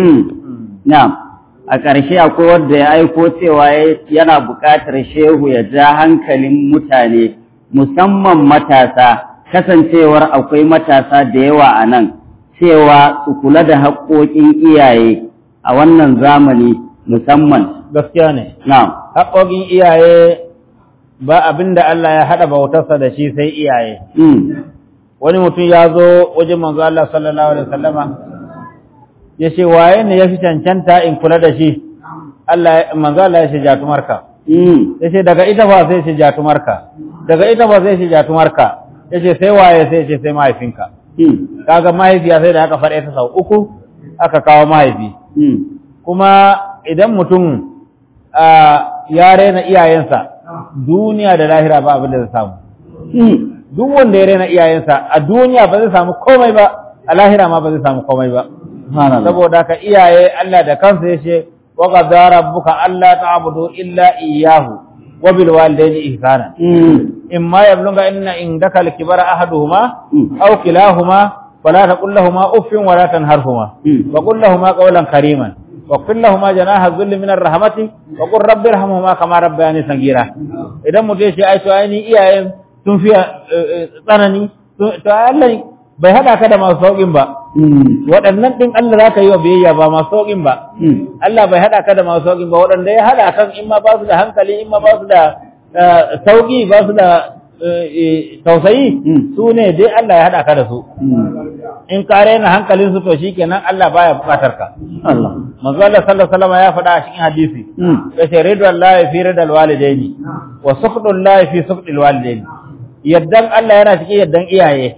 Speaker 3: na'am a ƙarshe akwai wanda ya aiko cewa yana buƙatar shehu ya ja hankalin mutane musamman matasa kasancewar akwai matasa da yawa a nan cewa su kula da haƙoƙin iyaye a wannan zamani musamman.
Speaker 2: Gaskiya ne.
Speaker 3: Na'am.
Speaker 2: Haƙoƙin iyaye ba abin da Allah ya haɗa bautarsa da shi sai iyaye. Wani mutum ya zo wajen manzo Allah sallallahu alaihi wasallama ya ce waye ne ya fi cancanta in kula da shi? Manzo Allah ya ce jatumarka. Ya ce daga ita fa sai ce jatumarka. Daga ita fa sai ce jatumarka. Ya ce sai waye sai ce sai mahaifinka. Kaga mahaifiya sai da aka faɗe ta sau uku aka kawo mahaifi. Kuma idan mutum ya rena iyayensa duniya da lahira ba abin da zai samu. Duk wanda ya rena iyayensa a duniya ba zai samu komai ba, a lahira ma ba zai samu komai ba. Saboda ka iyaye Allah da kansa ya ce wa qadara rabbuka alla ta'budu illa iyyahu wa bil walidayni ihsana. Imma yablugha inna indaka al-kibara ahaduhuma aw kilahuma fala taqul lahumu uffin wa la tanharhuma wa qul lahumu qawlan kariman واغفر لهما جناح الذل من الرحمة وقل رب ارحمهما كما ربياني صغيرا. idan mutum ya ce ai ni iyayen sun fi tsanani to Allah bai hada ka da masu saukin ba. Waɗannan din Allah zaka yi wa biyayya ba masu saukin ba. Allah bai hada ka da masu saukin ba, waɗanda ya hada kan in ma ba su da hankali in ma ba su da sauki ba su da tausayi su ne dai Allah ya hada ka da su. In ka rena hankalin su to shikenan Allah baya bukatar ka. Allah manzo Allah sallallahu alaihi wasallam ya faɗa a cikin hadisi yace ridwallahi fi ridal walidaini wa sukhdullahi fi sukhdil walidaini. Yaddan Allah yana cikin yaddan iyaye,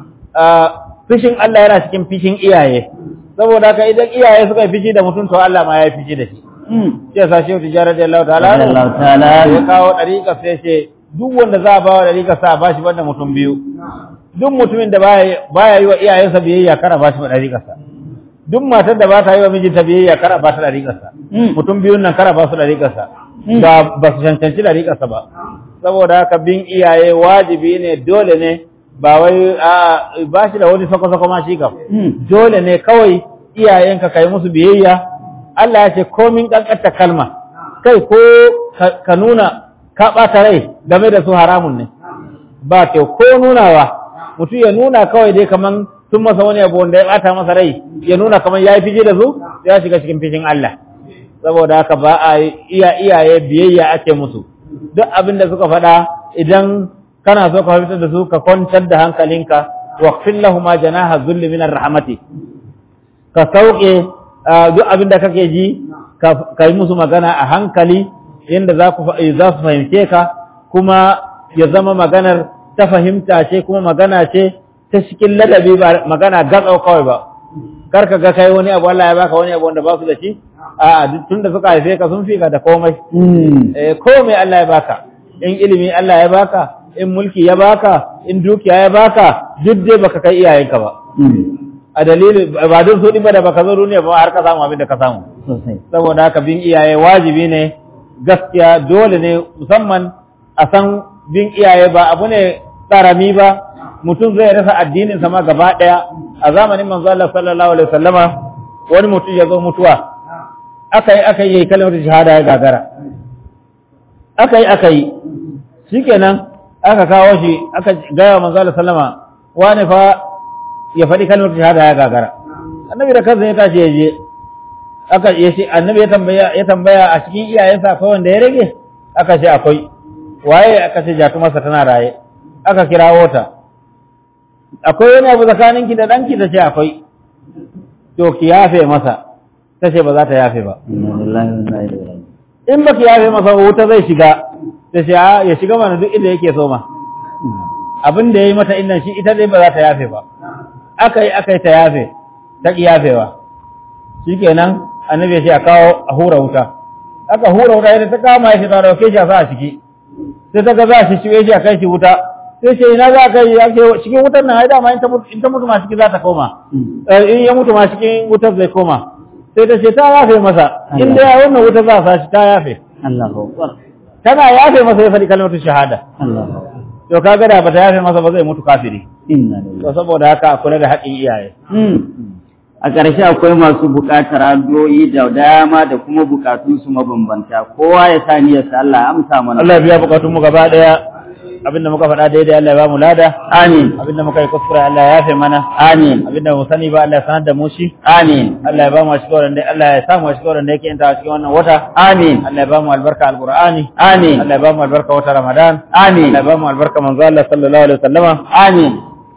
Speaker 2: fishin Allah yana cikin fishin iyaye. Saboda haka idan iyaye suka yi fishi da mutum to Allah ma ya yi fishi da shi. Sai sa shehu tijara da Allah ta'ala ya kawo dariƙa sai ce duk wanda za a ba wa dariƙa sa ba shi banda mutum biyu. Duk mutumin da baya yi wa iyayensa biyayya kara ba shi dariƙarsa. Duk matar da ba ta yi wa mijinta biyayya kara ba ta dariƙarsa. Mutum biyun nan kara ba su dariƙarsa. Ba su cancanci dariƙarsa ba. Saboda haka bin iyaye wajibi ne, dole ne, ba wai ba shi da wani sako-sako ma shi kam. Dole ne kawai iyayenka kai musu biyayya. Allah ya ce komin kankanta kalma kai ko ka nuna ka ɓata rai game da su haramun ne. Ba kyau ko nunawa mutum ya nuna kawai dai kaman sun masa wani abu wanda ya ɓata masa rai, ya nuna kaman ya yi fice da su ya shiga cikin fishin Allah. Saboda haka ba a iyaye biyayya ake musu. Duk abin da suka faɗa idan kana so ka fitar da su ka kwantar da hankalinka waqfil lahum janaha dhulli min rahmati. Ka sauke duk abin da kake ji ka yi musu magana a hankali yadda za su fahimce ka, kuma ya zama maganar ta fahimta ce kuma magana ce ta cikin ladabi ba magana gatsau kawai ba. Kar ka ga kai wani abu Allah ya baka wani abu wanda ba su da shi, tun da suka haife ka sun fi ka da komai. Komai Allah ya baka, in ilimi Allah ya baka, in mulki ya baka, in dukiya ya baka, duk dai baka kai iyayenka ba. A dalilin ba don so ba da baka zo duniya ba har ka samu abin da ka samu. Saboda haka bin iyaye wajibi ne, gaskiya dole ne, musamman a san bin iyaye ba abu ne tsarami ba. Mutum zai rasa addinin sama gaba daya. A zamanin manzo Allah sallallahu alaihi wasallama wani mutum ya zo mutuwa, aka yi kalmar shahada ya gagara, aka yi shikenan aka kawo shi aka gaya manzo Allah sallama wani fa ya faɗi kalmar shahada ya gagara. Annabi da kansa ya tashi ya je annabi ya tambaya a cikin iyayensa akwai wanda ya rage, aka ce akwai. Waye? aka ce jatumarsa tana raye. Aka kirawo ta, akwai wani abu tsakaninki da ɗanki? ta ce akwai. To ki yafe masa. Ta ce ba za ta yafe ba. In ba ki yafe masa wuta zai shiga. Ta ce ya shiga mana duk inda yake so ma. Abin da ya yi mata innan shi ita dai ba za ta yafe ba. Aka yi ta yafe, ta ƙi yafewa. Shi kenan annabi ya ce a kawo a hura wuta. Aka hura wuta yadda ta kama shi ta dauke shi a sa a ciki. Sai ta ga za shi ciwe shi a kai shi wuta. Sai ce ina za ka yi cikin wutar nan, ai dama in ta mutu ma ciki za ta koma. In ya mutu ma cikin wutar zai koma. Sai ta ce ta yafe masa, in da ya wannan wutar za a sa shi ta yafe. Tana yafe masa ya faɗi kalmatu shahada. To kaga da bata yafe masa ba zai mutu kafiri. To saboda haka a kula da haƙƙin iyaye.
Speaker 3: A ƙarshe akwai masu buƙatar addu'o'i da dama da kuma buƙatun su mabambanta. Kowa ya sa niyyar sa Allah amsa mana.
Speaker 2: Allah biya buƙatun mu gaba ɗaya. abinda muka faɗa daidai Allah ya ba mu lada
Speaker 3: amin
Speaker 2: abinda muka yi kuskure Allah ya yafe mana
Speaker 3: amin
Speaker 2: abinda mu sani ba Allah ya sanar da mu shi
Speaker 3: amin
Speaker 2: Allah ya ba mu shikoran da Allah ya samu shikoran da yake inta cikin wannan wata
Speaker 3: amin
Speaker 2: Allah ya ba mu albarka alqur'ani
Speaker 3: amin
Speaker 2: Allah ya ba mu albarka wata ramadan
Speaker 3: amin
Speaker 2: Allah ya ba mu albarka manzo Allah sallallahu alaihi wasallama
Speaker 3: amin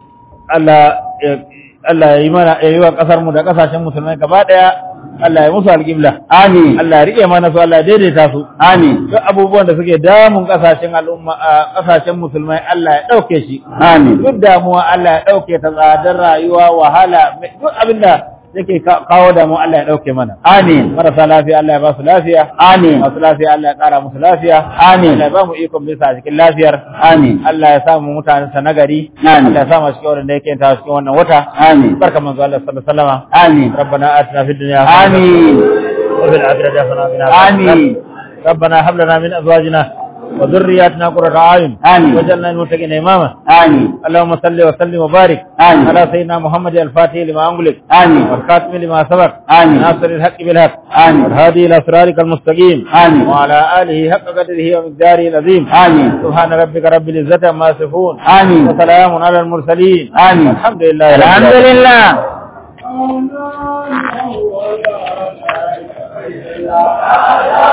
Speaker 2: Allah ya yi mana ya yi wa kasar mu da kasashen musulmai gaba daya Allah ya musu alƙibla
Speaker 3: amin
Speaker 2: Allah ya rike mana su Allah ya daidaita su
Speaker 3: amin
Speaker 2: duk abubuwan da suke damun kasashen al'umma kasashen musulmai Allah ya dauke shi
Speaker 3: amin
Speaker 2: duk damuwa Allah ya dauke ta tsadar rayuwa wahala duk abinda yake kawo damuwa Allah ya dauke mana
Speaker 3: amin
Speaker 2: marasa lafiya Allah ya ba su lafiya
Speaker 3: amin
Speaker 2: masu lafiya Allah ya kara musu lafiya
Speaker 3: amin
Speaker 2: Allah ya ba mu ikon bisa cikin lafiyar
Speaker 3: amin
Speaker 2: Allah ya sa mu mutanen sa nagari
Speaker 3: amin
Speaker 2: Allah ya sa mu cikin wannan da yake ta cikin wannan wata
Speaker 3: amin
Speaker 2: barka manzo Allah sallallahu alaihi wasallam
Speaker 3: amin
Speaker 2: ربنا آتنا في الدنيا
Speaker 3: amin
Speaker 2: وفي الآخرة حسنة وقنا عذاب النار.
Speaker 3: amin
Speaker 2: ربنا هب لنا من أزواجنا وذرياتنا قرة أعين
Speaker 3: آمين.
Speaker 2: واجعلنا للمتقين إماما
Speaker 3: amin
Speaker 2: اللهم صل وسلم وبارك
Speaker 3: آمين.
Speaker 2: على سيدنا محمد الفاتح لما أغلق
Speaker 3: amin
Speaker 2: والخاتم لما سبق
Speaker 3: آمين.
Speaker 2: ناصر الحق بالحق
Speaker 3: آمين.
Speaker 2: والهادي إلى صراطك المستقيم
Speaker 3: آمين.
Speaker 2: وعلى آله حق قدره ومقداره العظيم
Speaker 3: آمين.
Speaker 2: سبحان ربك رب العزة عما يصفون
Speaker 3: آمين.
Speaker 2: وسلام على المرسلين
Speaker 3: آمين.
Speaker 2: الحمد لله رب
Speaker 3: الحمد
Speaker 2: العالمين.
Speaker 3: لله